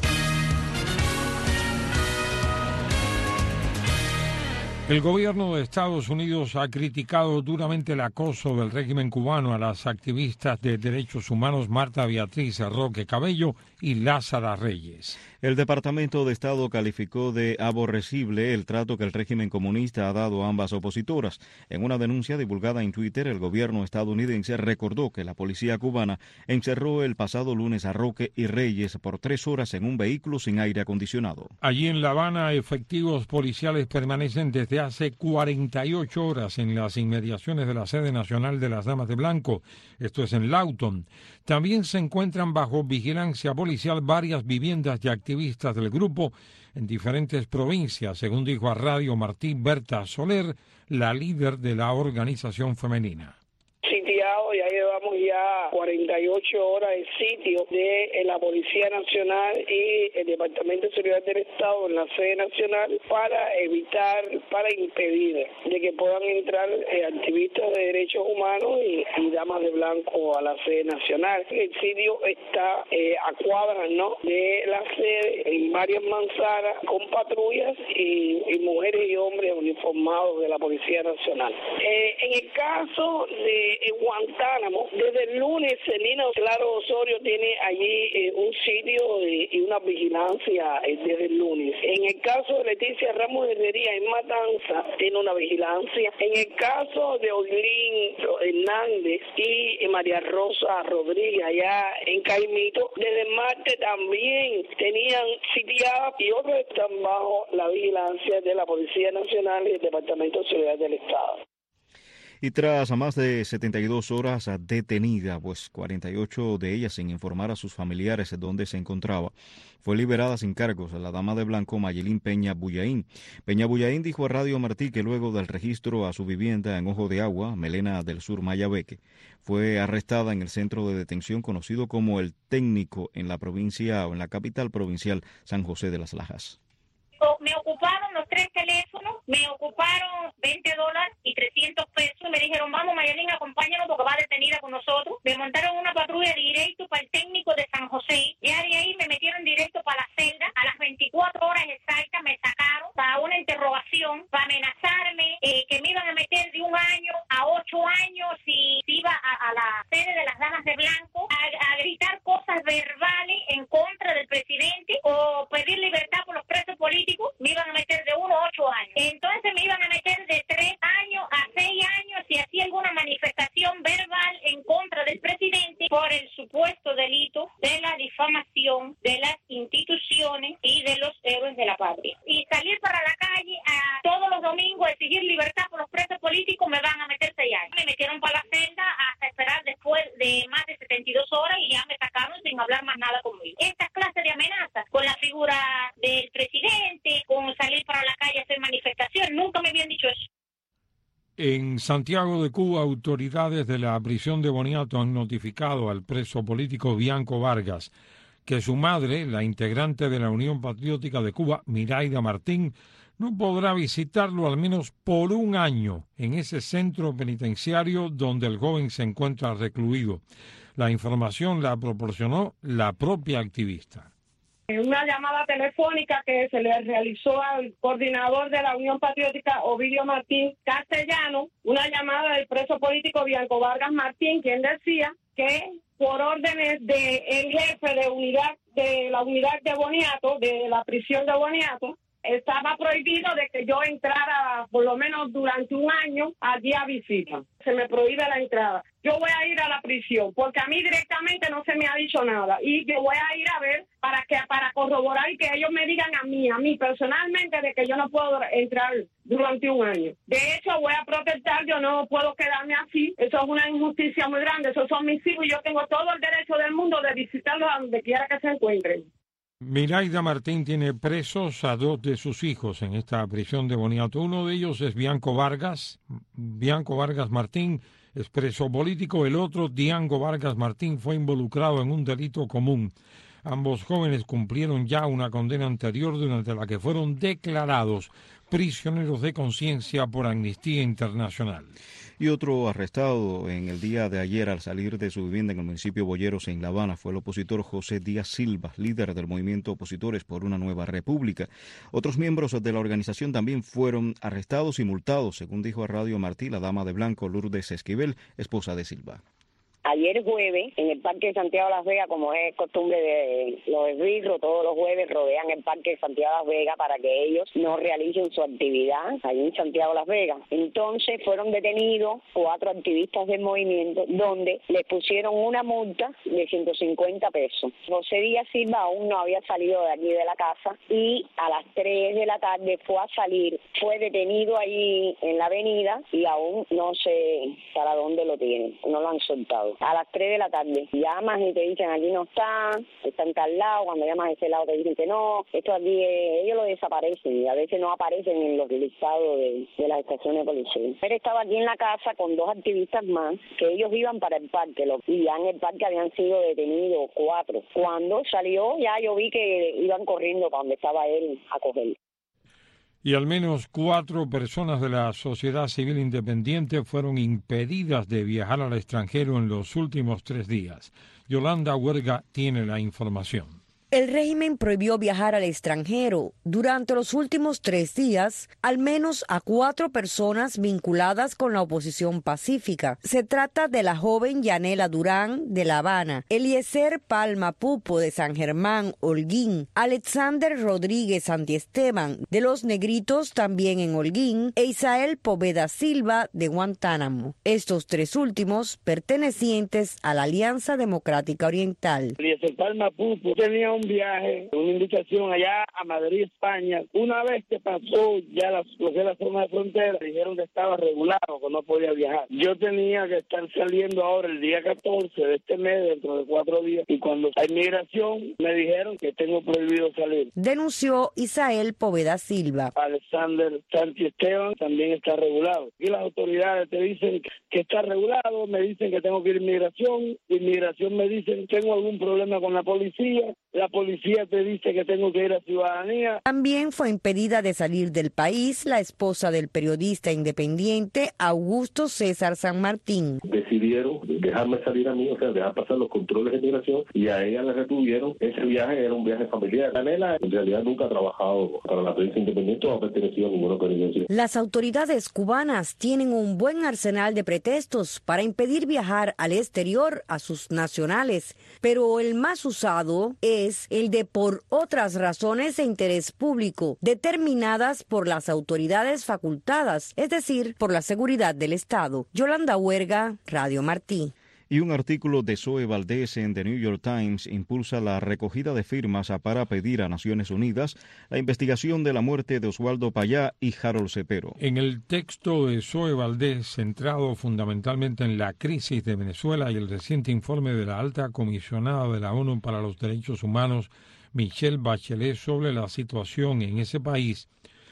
El gobierno de Estados Unidos ha criticado duramente el acoso del régimen cubano a las activistas de derechos humanos Marta Beatriz Roque Cabello y Lázara Reyes. El Departamento de Estado calificó de aborrecible el trato que el régimen comunista ha dado a ambas opositoras. En una denuncia divulgada en Twitter, el gobierno estadounidense recordó que la policía cubana encerró el pasado lunes a Roque y Reyes por tres horas en un vehículo sin aire acondicionado. Allí en La Habana, efectivos policiales permanecen desde hace cuarenta y ocho horas en las inmediaciones de la sede nacional de las Damas de Blanco, esto es en Lawton. También se encuentran bajo vigilancia policial varias viviendas de activistas del grupo en diferentes provincias, según dijo a Radio Martí Berta Soler, la líder de la organización femenina. Sitiado, ya llevamos ya cuarenta y ocho horas en sitio de la Policía Nacional y el Departamento de Seguridad del Estado en la sede nacional para evitar, para impedir de que puedan entrar eh, activistas de derechos humanos y, y damas de blanco a la sede nacional. El sitio está eh, a cuadras, ¿no?, de la sede en varias manzanas con patrullas y, y mujeres y hombres uniformados de la Policía Nacional. Eh, en el caso de en Guantánamo, desde el lunes Celina Claro Osorio tiene allí eh, un sitio eh, y una vigilancia eh, desde el lunes. En el caso de Leticia Ramos Herrería en Matanza tiene una vigilancia. En el caso de Oilín Hernández y eh, María Rosa Rodríguez allá en Caimito, desde el martes también tenían sitiadas y otros están bajo la vigilancia de la Policía Nacional y el Departamento de Seguridad del Estado. Y tras más de setenta y dos horas detenida, pues cuarenta y ocho de ellas sin informar a sus familiares dónde se encontraba, fue liberada sin cargos la dama de blanco Mayelín Peña Bullaín. Peña Bullaín dijo a Radio Martí que luego del registro a su vivienda en Ojo de Agua, Melena del Sur, Mayabeque, fue arrestada en el centro de detención conocido como El Técnico en la provincia o en la capital provincial San José de las Lajas. Me ocuparon los tres teléfonos, me ocuparon veinte dólares y trescientos pesos. Me dijeron, vamos, Mayelín, acompáñanos porque va detenida con nosotros. Me montaron una patrulla directo para el Técnico de San José. Ya de ahí me metieron directo para la celda. A las veinticuatro horas exactas me sacaron para una interrogación, para amenazarme, eh, que me iban a meter de un año a ocho años si iba a, a la sede de las Damas de Blanco a, a gritar cosas verbales en contra del presidente o pedir libertad por los presos políticos. Me iban a meter de uno a ocho años. Entonces me iban a meter de tres años a seis años si hacía alguna manifestación verbal en contra del presidente por el supuesto delito de la difamación de las instituciones y de los héroes de la patria. Y salir para la calle a todos los domingos a exigir libertad por los presos políticos me van a meter seis años. Me metieron para la celda hasta esperar después de más de setenta y dos horas y ya me sacaron sin hablar más nada conmigo. Estas clases de amenazas con la figura del presidente, con salir para la calle a hacer manifestación, nunca me habían dicho eso. En Santiago de Cuba, autoridades de la prisión de Boniato han notificado al preso político Bianco Vargas que su madre, la integrante de la Unión Patriótica de Cuba, Miraida Martín, no podrá visitarlo al menos por un año en ese centro penitenciario donde el joven se encuentra recluido. La información la proporcionó la propia activista. En una llamada telefónica que se le realizó al coordinador de la Unión Patriótica, Ovidio Martín Castellano, una llamada del preso político Bianco Vargas Martín, quien decía que por órdenes del jefe de unidad de la unidad de Boniato, de la prisión de Boniato, estaba prohibido de que yo entrara por lo menos durante un año allí a visita. Se me prohíbe la entrada. Yo voy a ir a la prisión porque a mí directamente no se me ha dicho nada y yo voy a ir a ver para que para corroborar y que ellos me digan a mí, a mí personalmente de que yo no puedo entrar durante un año. De hecho, voy a protestar, yo no puedo quedarme así. Eso es una injusticia muy grande. Esos son mis hijos y yo tengo todo el derecho del mundo de visitarlos a donde quiera que se encuentren. Miraida Martín tiene presos a dos de sus hijos en esta prisión de Boniato. Uno de ellos es Bianco Vargas. Bianco Vargas Martín es preso político. El otro, Diango Vargas Martín, fue involucrado en un delito común. Ambos jóvenes cumplieron ya una condena anterior durante la que fueron declarados prisioneros de conciencia por Amnistía Internacional. Y otro arrestado en el día de ayer al salir de su vivienda en el municipio Boyeros, en La Habana, fue el opositor José Díaz Silva, líder del movimiento Opositores por una Nueva República. Otros miembros de la organización también fueron arrestados y multados, según dijo a Radio Martí la dama de blanco Lourdes Esquivel, esposa de Silva. Ayer jueves, en el Parque de Santiago de Las Vegas, como es costumbre de los esbirros, todos los jueves rodean el Parque de Santiago de Las Vegas para que ellos no realicen su actividad allí en Santiago de Las Vegas. Entonces fueron detenidos cuatro activistas del movimiento, donde les pusieron una multa de ciento cincuenta pesos. José Díaz Silva aún no había salido de aquí de la casa y a las tres de la tarde fue a salir, fue detenido allí en la avenida y aún no sé para dónde lo tienen, no lo han soltado. A las tres de la tarde llamas y te dicen aquí no está, está en tal lado, cuando llamas a ese lado te dicen que no, esto aquí, eh, ellos lo desaparecen y a veces no aparecen en los listados de, de las estaciones de policía. Él estaba aquí en la casa con dos activistas más, que ellos iban para el parque, lo, y ya en el parque habían sido detenidos cuatro. Cuando salió ya yo vi que iban corriendo para donde estaba él a cogerlo. Y al menos cuatro personas de la sociedad civil independiente fueron impedidas de viajar al extranjero en los últimos tres días. Yolanda Huerga tiene la información. El régimen prohibió viajar al extranjero durante los últimos tres días, al menos a cuatro personas vinculadas con la oposición pacífica. Se trata de la joven Yanela Durán de La Habana, Eliezer Palma Pupo de San Germán, Holguín, Alexander Rodríguez Santiesteban de Los Negritos, también en Holguín, e Isael Poveda Silva de Guantánamo. Estos tres últimos pertenecientes a la Alianza Democrática Oriental. Eliezer Palma Pupo tenía un viaje, una invitación allá a Madrid, España. Una vez que pasó ya la, lo que es la zona de frontera, dijeron que estaba regulado, que no podía viajar. Yo tenía que estar saliendo ahora el día catorce de este mes, dentro de cuatro días, y cuando hay migración me dijeron que tengo prohibido salir. Denunció Isael Poveda Silva. Alexander Santiesteban también está regulado. Y las autoridades te dicen que está regulado, me dicen que tengo que ir a inmigración, inmigración me dicen que tengo algún problema con la policía, la policía te dice que tengo que ir a ciudadanía. También fue impedida de salir del país la esposa del periodista independiente Augusto César San Martín. Decidieron dejarme salir a mí, o sea, dejar pasar los controles de migración y a ella le retuvieron. Ese viaje era un viaje familiar. Yanela en realidad nunca ha trabajado para la prensa independiente o ha pertenecido a ninguna organización. Las autoridades cubanas tienen un buen arsenal de pretextos para impedir viajar al exterior a sus nacionales, pero el más usado es el de por otras razones de interés público, determinadas por las autoridades facultadas, es decir, por la seguridad del Estado. Yolanda Huerga, Radio Martí. Y un artículo de Zoe Valdés en The New York Times impulsa la recogida de firmas para pedir a Naciones Unidas la investigación de la muerte de Oswaldo Payá y Harold Cepero. En el texto de Zoe Valdés, centrado fundamentalmente en la crisis de Venezuela y el reciente informe de la alta comisionada de la ONU para los Derechos Humanos, Michelle Bachelet, sobre la situación en ese país,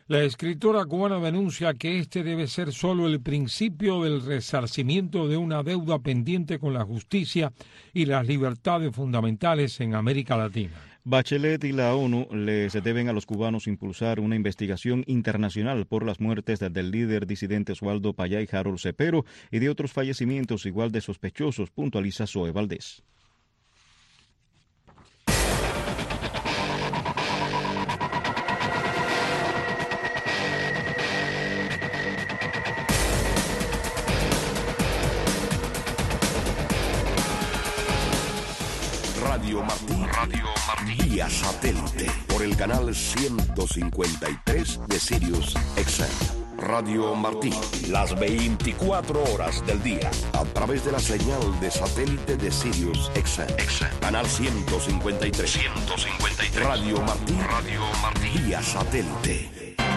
La escritora cubana denuncia que este debe ser solo el principio del resarcimiento de una deuda pendiente con la justicia y las libertades fundamentales en América Latina. Bachelet y la ONU les deben a los cubanos impulsar una investigación internacional por las muertes del líder disidente Osvaldo Payá y Harold Cepero y de otros fallecimientos igual de sospechosos, puntualiza Zoe Valdés. Radio Martí, Radio Martí, vía satélite, por el canal ciento cincuenta y tres de Sirius X M. Radio Martí, las veinticuatro horas del día, a través de la señal de satélite de Sirius X M. Canal ciento cincuenta y tres. ciento cincuenta y tres. Radio Martí, Radio Martí, vía satélite.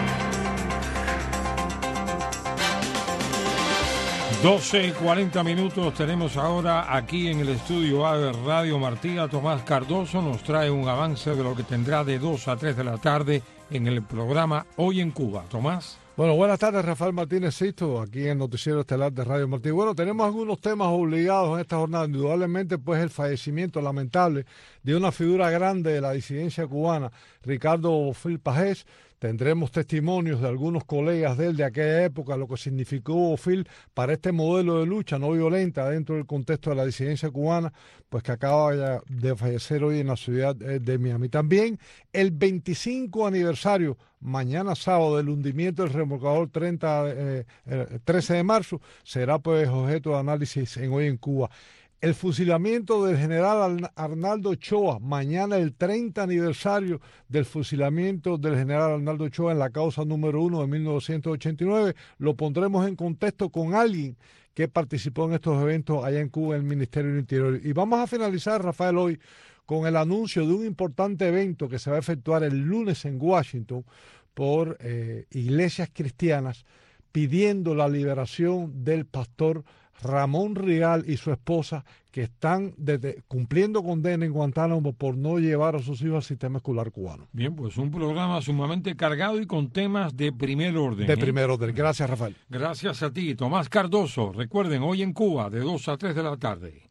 doce y cuarenta minutos tenemos ahora aquí en el estudio A de Radio Martí. A Tomás Cardoso nos trae un avance de lo que tendrá de dos a tres de la tarde en el programa Hoy en Cuba. Tomás. Bueno, buenas tardes, Rafael Martínez Sisto, aquí en el Noticiero Estelar de Radio Martí. Bueno, tenemos algunos temas obligados en esta jornada. Indudablemente, pues, el fallecimiento lamentable de una figura grande de la disidencia cubana, Ricardo Bofill Pagés. Tendremos testimonios de algunos colegas de él de aquella época, lo que significó Bofill para este modelo de lucha no violenta dentro del contexto de la disidencia cubana, pues que acaba de fallecer hoy en la ciudad de Miami. También el veinticinco aniversario, mañana sábado, del hundimiento del remolcador treinta, eh, trece de marzo, será pues objeto de análisis en Hoy en Cuba. El fusilamiento del general Arnaldo Ochoa, mañana el treinta aniversario del fusilamiento del general Arnaldo Ochoa en la causa número uno de mil novecientos ochenta y nueve, lo pondremos en contexto con alguien que participó en estos eventos allá en Cuba, en el Ministerio del Interior. Y vamos a finalizar, Rafael, hoy con el anuncio de un importante evento que se va a efectuar el lunes en Washington por eh, iglesias cristianas pidiendo la liberación del pastor Ramón Rial y su esposa, que están desde, cumpliendo condena en Guantánamo por no llevar a sus hijos al sistema escolar cubano. Bien, pues un programa sumamente cargado y con temas de primer orden. De ¿eh? primer orden. Gracias, Rafael. Gracias a ti, Tomás Cardoso. Recuerden, Hoy en Cuba, de dos a tres de la tarde.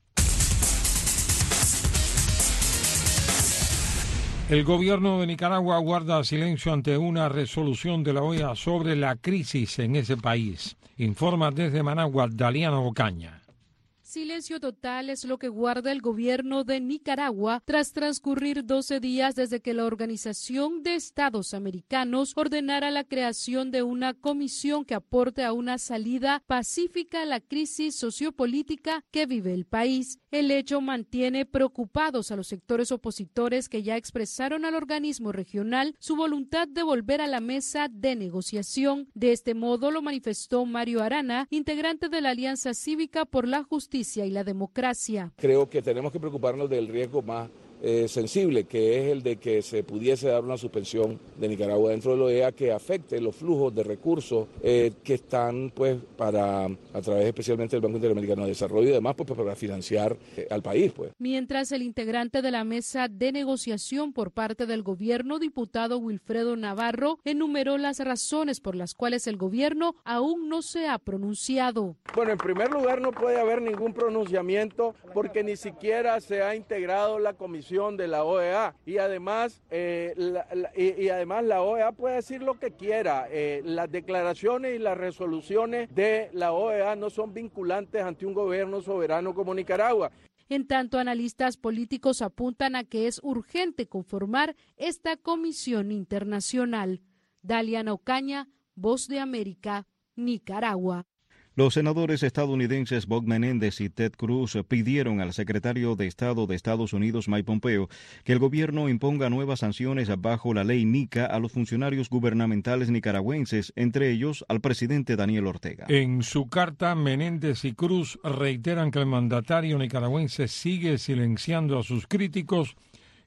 El gobierno de Nicaragua guarda silencio ante una resolución de la O E A sobre la crisis en ese país. Informa desde Managua Daliana Ocaña. Silencio total es lo que guarda el gobierno de Nicaragua tras transcurrir doce días desde que la Organización de Estados Americanos ordenara la creación de una comisión que aporte a una salida pacífica a la crisis sociopolítica que vive el país. El hecho mantiene preocupados a los sectores opositores que ya expresaron al organismo regional su voluntad de volver a la mesa de negociación. De este modo lo manifestó Mario Arana, integrante de la Alianza Cívica por la Justicia y la Democracia. Creo que tenemos que preocuparnos del riesgo más eh, sensible, que es el de que se pudiese dar una suspensión de Nicaragua dentro de la O E A que afecte los flujos de recursos eh, que están pues para, a través especialmente del Banco Interamericano de Desarrollo y demás, pues para financiar eh, al país. Pues. Mientras el integrante de la mesa de negociación por parte del gobierno, diputado Wilfredo Navarro, enumeró las razones por las cuales el gobierno aún no se ha pronunciado. Bueno, en primer lugar no puede haber ningún pronunciamiento porque ni siquiera se ha integrado la comisión de la O E A y además eh, la, la, y, y además la O E A puede decir lo que quiera. Eh, las declaraciones y las resoluciones de la O E A no son vinculantes ante un gobierno soberano como Nicaragua. En tanto, analistas políticos apuntan a que es urgente conformar esta comisión internacional. Daliana Ocaña, Voz de América, Nicaragua. Los senadores estadounidenses Bob Menéndez y Ted Cruz pidieron al secretario de Estado de Estados Unidos, Mike Pompeo, que el gobierno imponga nuevas sanciones bajo la ley NICA a los funcionarios gubernamentales nicaragüenses, entre ellos al presidente Daniel Ortega. En su carta, Menéndez y Cruz reiteran que el mandatario nicaragüense sigue silenciando a sus críticos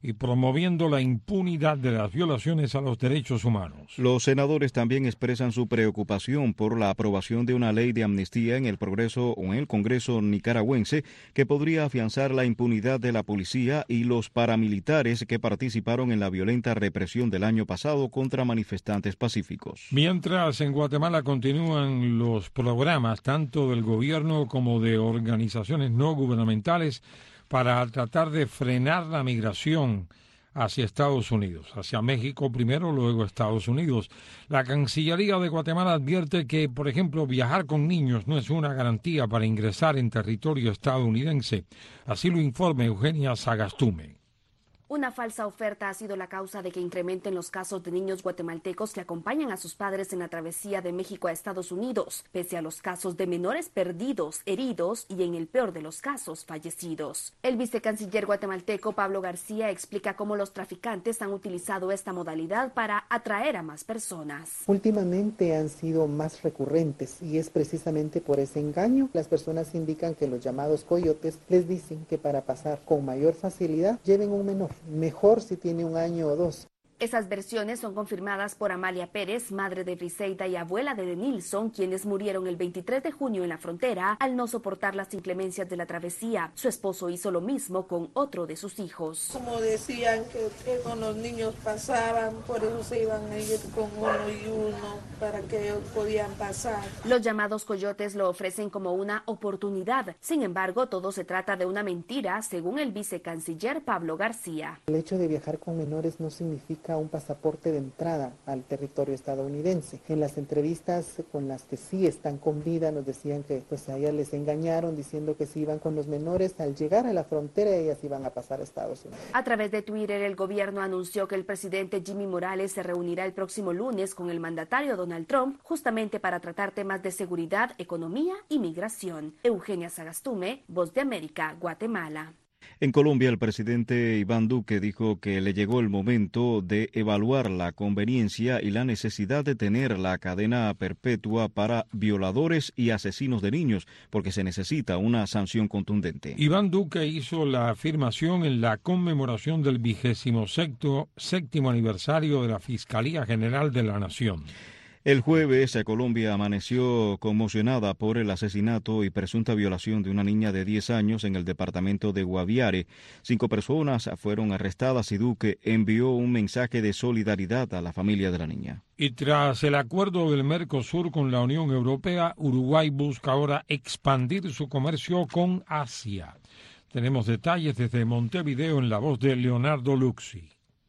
y promoviendo la impunidad de las violaciones a los derechos humanos. Los senadores también expresan su preocupación por la aprobación de una ley de amnistía en el Progreso o en el Congreso nicaragüense que podría afianzar la impunidad de la policía y los paramilitares que participaron en la violenta represión del año pasado contra manifestantes pacíficos. Mientras en Guatemala continúan los programas tanto del gobierno como de organizaciones no gubernamentales para tratar de frenar la migración hacia Estados Unidos, hacia México primero, luego Estados Unidos. La Cancillería de Guatemala advierte que, por ejemplo, viajar con niños no es una garantía para ingresar en territorio estadounidense. Así lo informa Eugenia Sagastume. Una falsa oferta ha sido la causa de que incrementen los casos de niños guatemaltecos que acompañan a sus padres en la travesía de México a Estados Unidos, pese a los casos de menores perdidos, heridos y, en el peor de los casos, fallecidos. El vicecanciller guatemalteco Pablo García explica cómo los traficantes han utilizado esta modalidad para atraer a más personas. Últimamente han sido más recurrentes y es precisamente por ese engaño. Las personas indican que los llamados coyotes les dicen que para pasar con mayor facilidad lleven un menor. Mejor si tiene un año o dos. Esas versiones son confirmadas por Amalia Pérez, madre de Briseida y abuela de Denilson, quienes murieron el veintitrés de junio en la frontera al no soportar las inclemencias de la travesía. Su esposo hizo lo mismo con otro de sus hijos. Como decían que, que con los niños pasaban, por eso se iban a ir con uno y uno para que ellos podían pasar. Los llamados coyotes lo ofrecen como una oportunidad. Sin embargo, todo se trata de una mentira, según el vicecanciller Pablo García. El hecho de viajar con menores no significa un pasaporte de entrada al territorio estadounidense. En las entrevistas con las que sí están con vida nos decían que pues a ellas les engañaron diciendo que si iban con los menores, al llegar a la frontera ellas iban a pasar a Estados Unidos. A través de Twitter, el gobierno anunció que el presidente Jimmy Morales se reunirá el próximo lunes con el mandatario Donald Trump justamente para tratar temas de seguridad, economía y migración. Eugenia Sagastume, Voz de América, Guatemala. En Colombia, el presidente Iván Duque dijo que le llegó el momento de evaluar la conveniencia y la necesidad de tener la cadena perpetua para violadores y asesinos de niños, porque se necesita una sanción contundente. Iván Duque hizo la afirmación en la conmemoración del vigésimo sexto, séptimo aniversario de la Fiscalía General de la Nación. El jueves, Colombia amaneció conmocionada por el asesinato y presunta violación de una niña de diez años en el departamento de Guaviare. Cinco personas fueron arrestadas y Duque envió un mensaje de solidaridad a la familia de la niña. Y tras el acuerdo del Mercosur con la Unión Europea, Uruguay busca ahora expandir su comercio con Asia. Tenemos detalles desde Montevideo en la voz de Leonardo Luxi.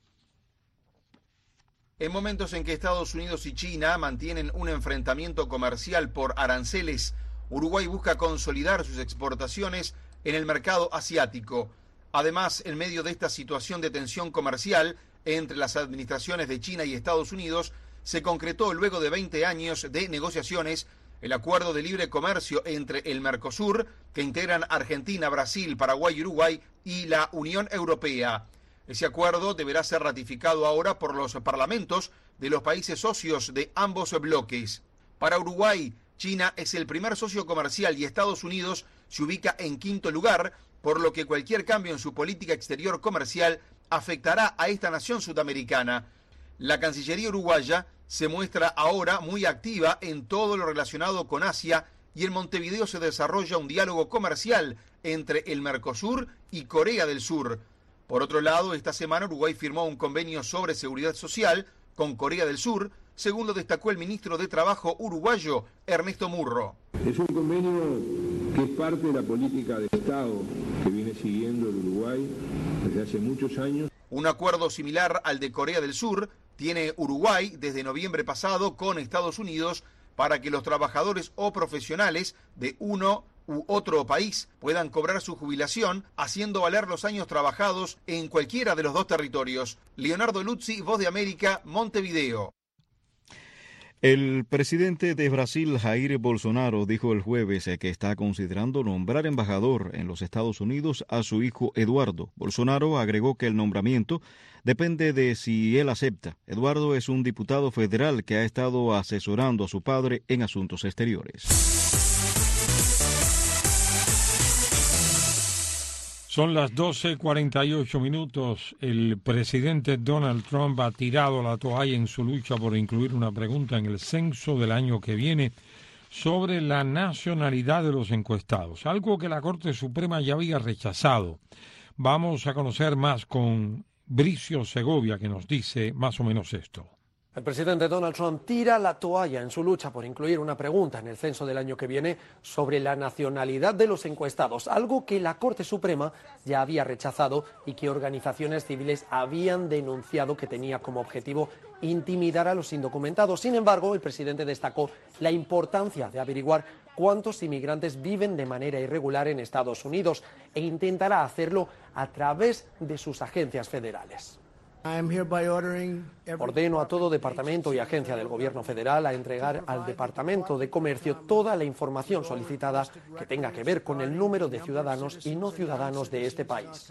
En momentos en que Estados Unidos y China mantienen un enfrentamiento comercial por aranceles, Uruguay busca consolidar sus exportaciones en el mercado asiático. Además, en medio de esta situación de tensión comercial entre las administraciones de China y Estados Unidos, se concretó luego de veinte años de negociaciones el acuerdo de libre comercio entre el Mercosur, que integran Argentina, Brasil, Paraguay y Uruguay, y la Unión Europea. Ese acuerdo deberá ser ratificado ahora por los parlamentos de los países socios de ambos bloques. Para Uruguay, China es el primer socio comercial y Estados Unidos se ubica en quinto lugar, por lo que cualquier cambio en su política exterior comercial afectará a esta nación sudamericana. La Cancillería uruguaya se muestra ahora muy activa en todo lo relacionado con Asia y en Montevideo se desarrolla un diálogo comercial entre el Mercosur y Corea del Sur. Por otro lado, esta semana Uruguay firmó un convenio sobre seguridad social con Corea del Sur, según lo destacó el ministro de Trabajo uruguayo, Ernesto Murro. Es un convenio que es parte de la política de Estado que viene siguiendo el Uruguay desde hace muchos años. Un acuerdo similar al de Corea del Sur tiene Uruguay desde noviembre pasado con Estados Unidos para que los trabajadores o profesionales de uno u otro país puedan cobrar su jubilación haciendo valer los años trabajados en cualquiera de los dos territorios. Leonardo Luzzi, Voz de América, Montevideo. El presidente de Brasil, Jair Bolsonaro, dijo el jueves que está considerando nombrar embajador en los Estados Unidos a su hijo Eduardo. Bolsonaro agregó que el nombramiento depende de si él acepta. Eduardo es un diputado federal que ha estado asesorando a su padre en asuntos exteriores. Son las doce cuarenta y ocho minutos. El presidente Donald Trump ha tirado la toalla en su lucha por incluir una pregunta en el censo del año que viene sobre la nacionalidad de los encuestados, algo que la Corte Suprema ya había rechazado. Vamos a conocer más con Bricio Segovia, que nos dice más o menos esto. El presidente Donald Trump tira la toalla en su lucha por incluir una pregunta en el censo del año que viene sobre la nacionalidad de los encuestados, algo que la Corte Suprema ya había rechazado y que organizaciones civiles habían denunciado que tenía como objetivo intimidar a los indocumentados. Sin embargo, el presidente destacó la importancia de averiguar cuántos inmigrantes viven de manera irregular en Estados Unidos e intentará hacerlo a través de sus agencias federales. Ordeno a todo departamento y agencia del gobierno federal a entregar al Departamento de Comercio toda la información solicitada que tenga que ver con el número de ciudadanos y no ciudadanos de este país.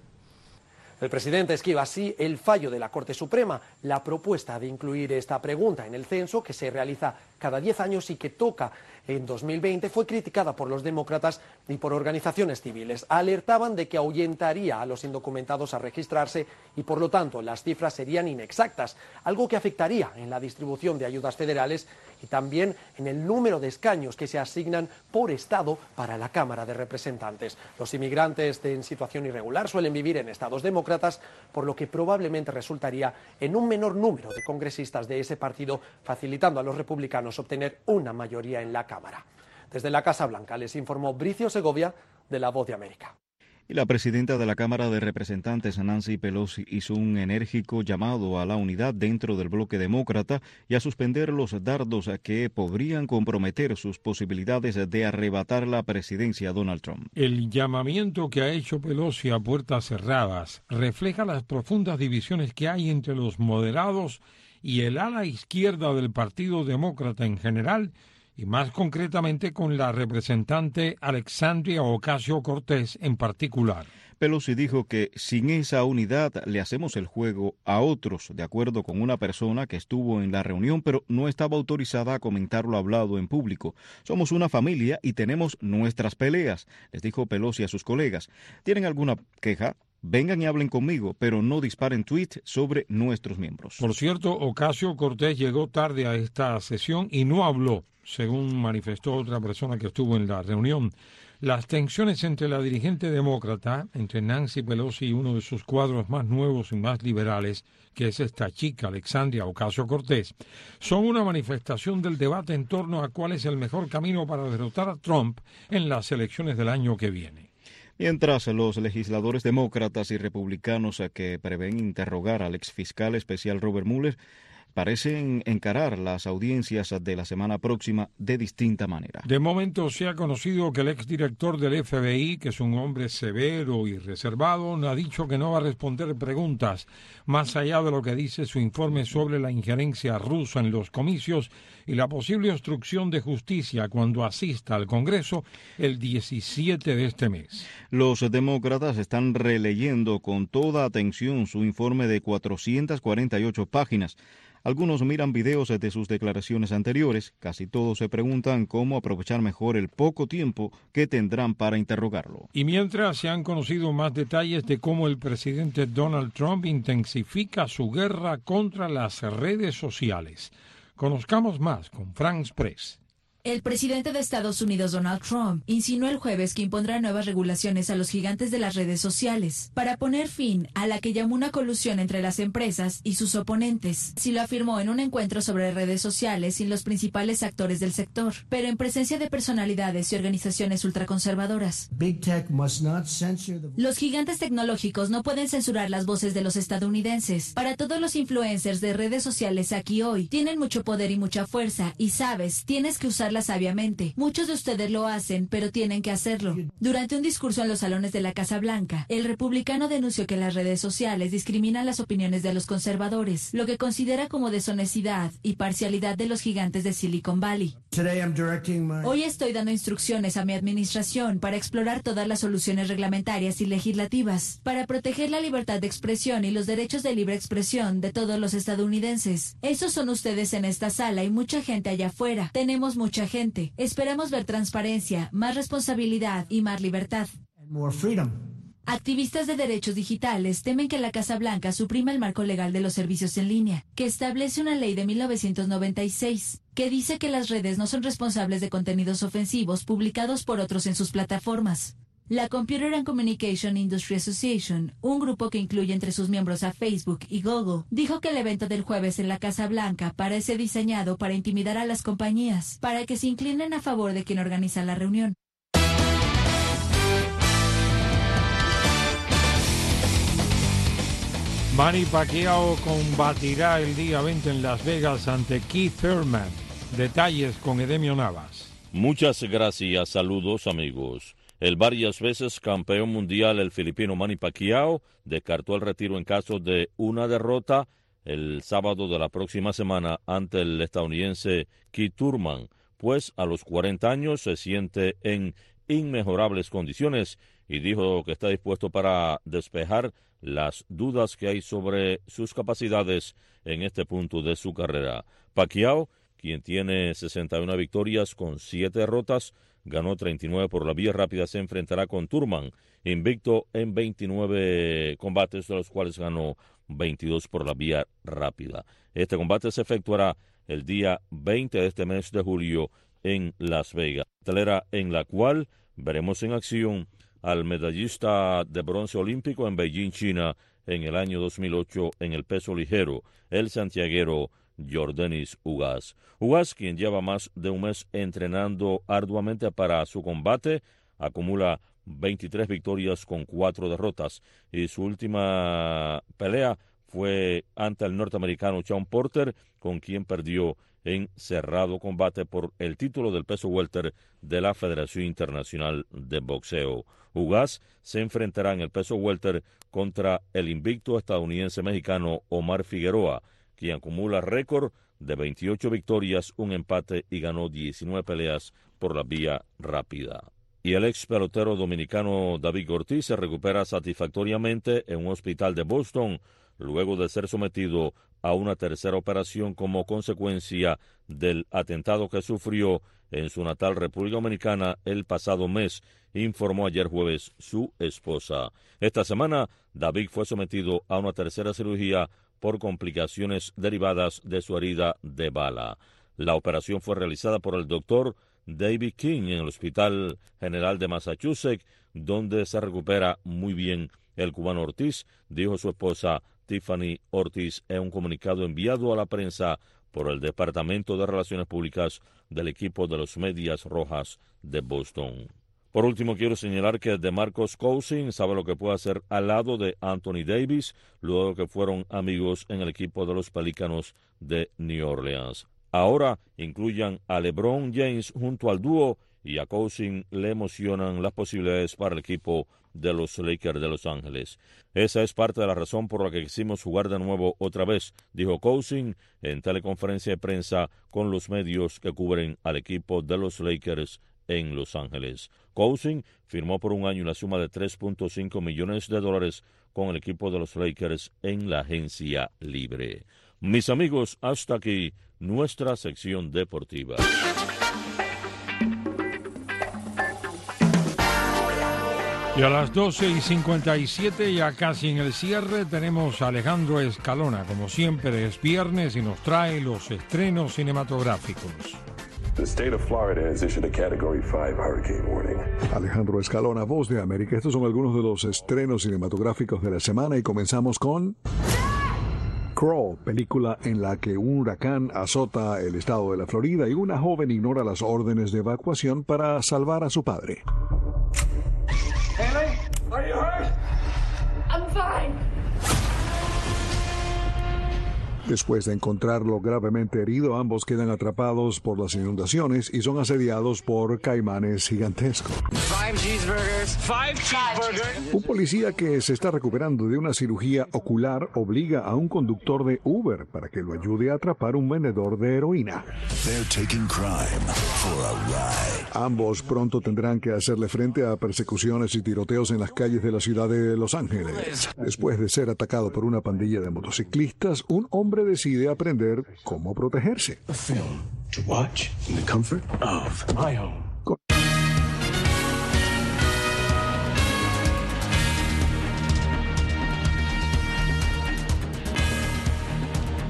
El presidente esquiva así el fallo de la Corte Suprema, la propuesta de incluir esta pregunta en el censo, que se realiza cada diez años y que toca en dos mil veinte, fue criticada por los demócratas y por organizaciones civiles. Alertaban de que ahuyentaría a los indocumentados a registrarse y, por lo tanto, las cifras serían inexactas, algo que afectaría en la distribución de ayudas federales y también en el número de escaños que se asignan por estado para la Cámara de Representantes. Los inmigrantes en situación irregular suelen vivir en estados demócratas, por lo que probablemente resultaría en un menor número de congresistas de ese partido, facilitando a los republicanos obtener una mayoría en la Cámara. Desde la Casa Blanca les informó Bricio Segovia, de La Voz de América. Y la presidenta de la Cámara de Representantes, Nancy Pelosi, hizo un enérgico llamado a la unidad dentro del bloque demócrata y a suspender los dardos que podrían comprometer sus posibilidades de arrebatar la presidencia a Donald Trump. El llamamiento que ha hecho Pelosi a puertas cerradas refleja las profundas divisiones que hay entre los moderados y el ala izquierda del Partido Demócrata en general, y más concretamente con la representante Alexandria Ocasio-Cortez en particular. Pelosi dijo que sin esa unidad le hacemos el juego a otros, de acuerdo con una persona que estuvo en la reunión pero no estaba autorizada a comentar lo hablado en público. Somos una familia y tenemos nuestras peleas, les dijo Pelosi a sus colegas. ¿Tienen alguna queja? Vengan y hablen conmigo, pero no disparen tweets sobre nuestros miembros. Por cierto, Ocasio-Cortez llegó tarde a esta sesión y no habló, según manifestó otra persona que estuvo en la reunión. Las tensiones entre la dirigente demócrata, entre Nancy Pelosi y uno de sus cuadros más nuevos y más liberales, que es esta chica, Alexandria Ocasio-Cortez, son una manifestación del debate en torno a cuál es el mejor camino para derrotar a Trump en las elecciones del año que viene. Mientras los legisladores demócratas y republicanos que prevén interrogar al exfiscal especial Robert Mueller parecen encarar las audiencias de la semana próxima de distinta manera. De momento se ha conocido que el exdirector del F B I, que es un hombre severo y reservado, ha dicho que no va a responder preguntas más allá de lo que dice su informe sobre la injerencia rusa en los comicios y la posible obstrucción de justicia cuando asista al Congreso el diecisiete de este mes. Los demócratas están releyendo con toda atención su informe de cuatrocientas cuarenta y ocho páginas. Algunos miran videos de sus declaraciones anteriores, casi todos se preguntan cómo aprovechar mejor el poco tiempo que tendrán para interrogarlo. Y mientras se han conocido más detalles de cómo el presidente Donald Trump intensifica su guerra contra las redes sociales. Conozcamos más con France Press. El presidente de Estados Unidos, Donald Trump, insinuó el jueves que impondrá nuevas regulaciones a los gigantes de las redes sociales para poner fin a la que llamó una colusión entre las empresas y sus oponentes. Sí lo afirmó en un encuentro sobre redes sociales sin los principales actores del sector, pero en presencia de personalidades y organizaciones ultraconservadoras. Los gigantes tecnológicos no pueden censurar las voces de los estadounidenses. Para todos los influencers de redes sociales aquí hoy, tienen mucho poder y mucha fuerza, y sabes, tienes que usar sabiamente. Muchos de ustedes lo hacen, pero tienen que hacerlo. Durante un discurso en los salones de la Casa Blanca, el republicano denunció que las redes sociales discriminan las opiniones de los conservadores, lo que considera como deshonestidad y parcialidad de los gigantes de Silicon Valley. Hoy estoy dando instrucciones a mi administración para explorar todas las soluciones reglamentarias y legislativas para proteger la libertad de expresión y los derechos de libre expresión de todos los estadounidenses. Esos son ustedes en esta sala y mucha gente allá afuera. Tenemos mucha gente. Esperamos ver transparencia, más responsabilidad y más libertad. Activistas de derechos digitales temen que la Casa Blanca suprima el marco legal de los servicios en línea, que establece una ley de mil novecientos noventa y seis, que dice que las redes no son responsables de contenidos ofensivos publicados por otros en sus plataformas. La Computer and Communication Industry Association, un grupo que incluye entre sus miembros a Facebook y Google, dijo que el evento del jueves en la Casa Blanca parece diseñado para intimidar a las compañías, para que se inclinen a favor de quien organiza la reunión. Manny Pacquiao combatirá el día veinte en Las Vegas ante Keith Thurman. Detalles con Edemio Navas. Muchas gracias, saludos amigos. El varias veces campeón mundial, el filipino Manny Pacquiao, descartó el retiro en caso de una derrota el sábado de la próxima semana ante el estadounidense Keith Thurman, pues a los cuarenta años se siente en inmejorables condiciones y dijo que está dispuesto para despejar las dudas que hay sobre sus capacidades en este punto de su carrera. Pacquiao, quien tiene sesenta y una victorias con siete derrotas, ganó treinta y nueve por la vía rápida, se enfrentará con Thurman, invicto en veintinueve combates, de los cuales ganó veintidós por la vía rápida. Este combate se efectuará el día veinte de este mes de julio en Las Vegas, telera en la cual veremos en acción al medallista de bronce olímpico en Beijing, China, en el año dos mil ocho en el peso ligero, el santiaguero Yordenis Ugas. Ugas, quien lleva más de un mes entrenando arduamente para su combate, acumula veintitrés victorias con cuatro derrotas y su última pelea fue ante el norteamericano Sean Porter, con quien perdió en cerrado combate por el título del peso welter de la Federación Internacional de Boxeo. Ugas se enfrentará en el peso welter contra el invicto estadounidense-mexicano Omar Figueroa, quien acumula récord de veintiocho victorias, un empate y ganó diecinueve peleas por la vía rápida. Y el ex pelotero dominicano David Ortiz se recupera satisfactoriamente en un hospital de Boston, luego de ser sometido a una tercera operación como consecuencia del atentado que sufrió en su natal República Dominicana el pasado mes, informó ayer jueves su esposa. Esta semana, David fue sometido a una tercera cirugía por complicaciones derivadas de su herida de bala. La operación fue realizada por el doctor David King en el Hospital General de Massachusetts, donde se recupera muy bien el cubano Ortiz, dijo su esposa Tiffany Ortiz en un comunicado enviado a la prensa por el Departamento de Relaciones Públicas del equipo de los Medias Rojas de Boston. Por último, quiero señalar que DeMarcus Cousins sabe lo que puede hacer al lado de Anthony Davis, luego que fueron amigos en el equipo de los Pelícanos de New Orleans. Ahora incluyan a LeBron James junto al dúo y a Cousins le emocionan las posibilidades para el equipo de los Lakers de Los Ángeles. Esa es parte de la razón por la que quisimos jugar de nuevo otra vez, dijo Cousins en teleconferencia de prensa con los medios que cubren al equipo de los Lakers en Los Ángeles. Cousins firmó por un año una suma de tres punto cinco millones de dólares con el equipo de los Lakers en la agencia libre. Mis amigos, hasta aquí nuestra sección deportiva. Y a las doce y cincuenta y siete, ya casi en el cierre, tenemos a Alejandro Escalona. Como siempre, es viernes y nos trae los estrenos cinematográficos. The state of Florida has issued a Category five hurricane warning. Alejandro Escalona, Voz de América. Estos son algunos de los estrenos cinematográficos de la semana y comenzamos con Crawl, película en la que un huracán azota el estado de la Florida y una joven ignora las órdenes de evacuación para salvar a su padre. Haley, are you hurt? I'm fine. Después de encontrarlo gravemente herido, ambos quedan atrapados por las inundaciones y son asediados por caimanes gigantescos. Five cheeseburgers. Five cheeseburgers. Un policía que se está recuperando de una cirugía ocular obliga a un conductor de Uber para que lo ayude a atrapar un vendedor de heroína. They're taking crime for a ride. Ambos pronto tendrán que hacerle frente a persecuciones y tiroteos en las calles de la ciudad de Los Ángeles. Después de ser atacado por una pandilla de motociclistas, un hombre decide aprender cómo protegerse. A film to watch in the comfort of my home.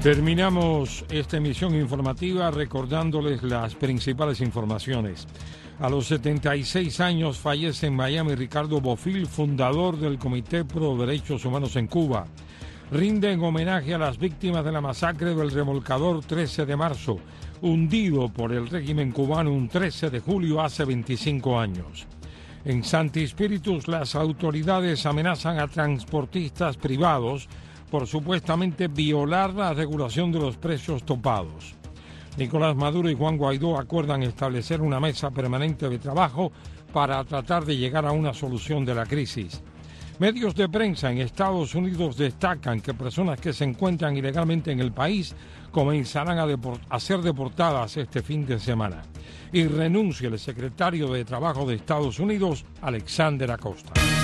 Terminamos esta emisión informativa recordándoles las principales informaciones. A los setenta y seis años fallece en Miami Ricardo Bofill, fundador del Comité Pro Derechos Humanos en Cuba. Rinde en homenaje a las víctimas de la masacre del remolcador trece de marzo, hundido por el régimen cubano un trece de julio hace veinticinco años. En Santi Spíritus, las autoridades amenazan a transportistas privados por supuestamente violar la regulación de los precios topados. Nicolás Maduro y Juan Guaidó acuerdan establecer una mesa permanente de trabajo para tratar de llegar a una solución de la crisis. Medios de prensa en Estados Unidos destacan que personas que se encuentran ilegalmente en el país comenzarán a, deport- a ser deportadas este fin de semana. Y renuncia el secretario de Trabajo de Estados Unidos, Alexander Acosta.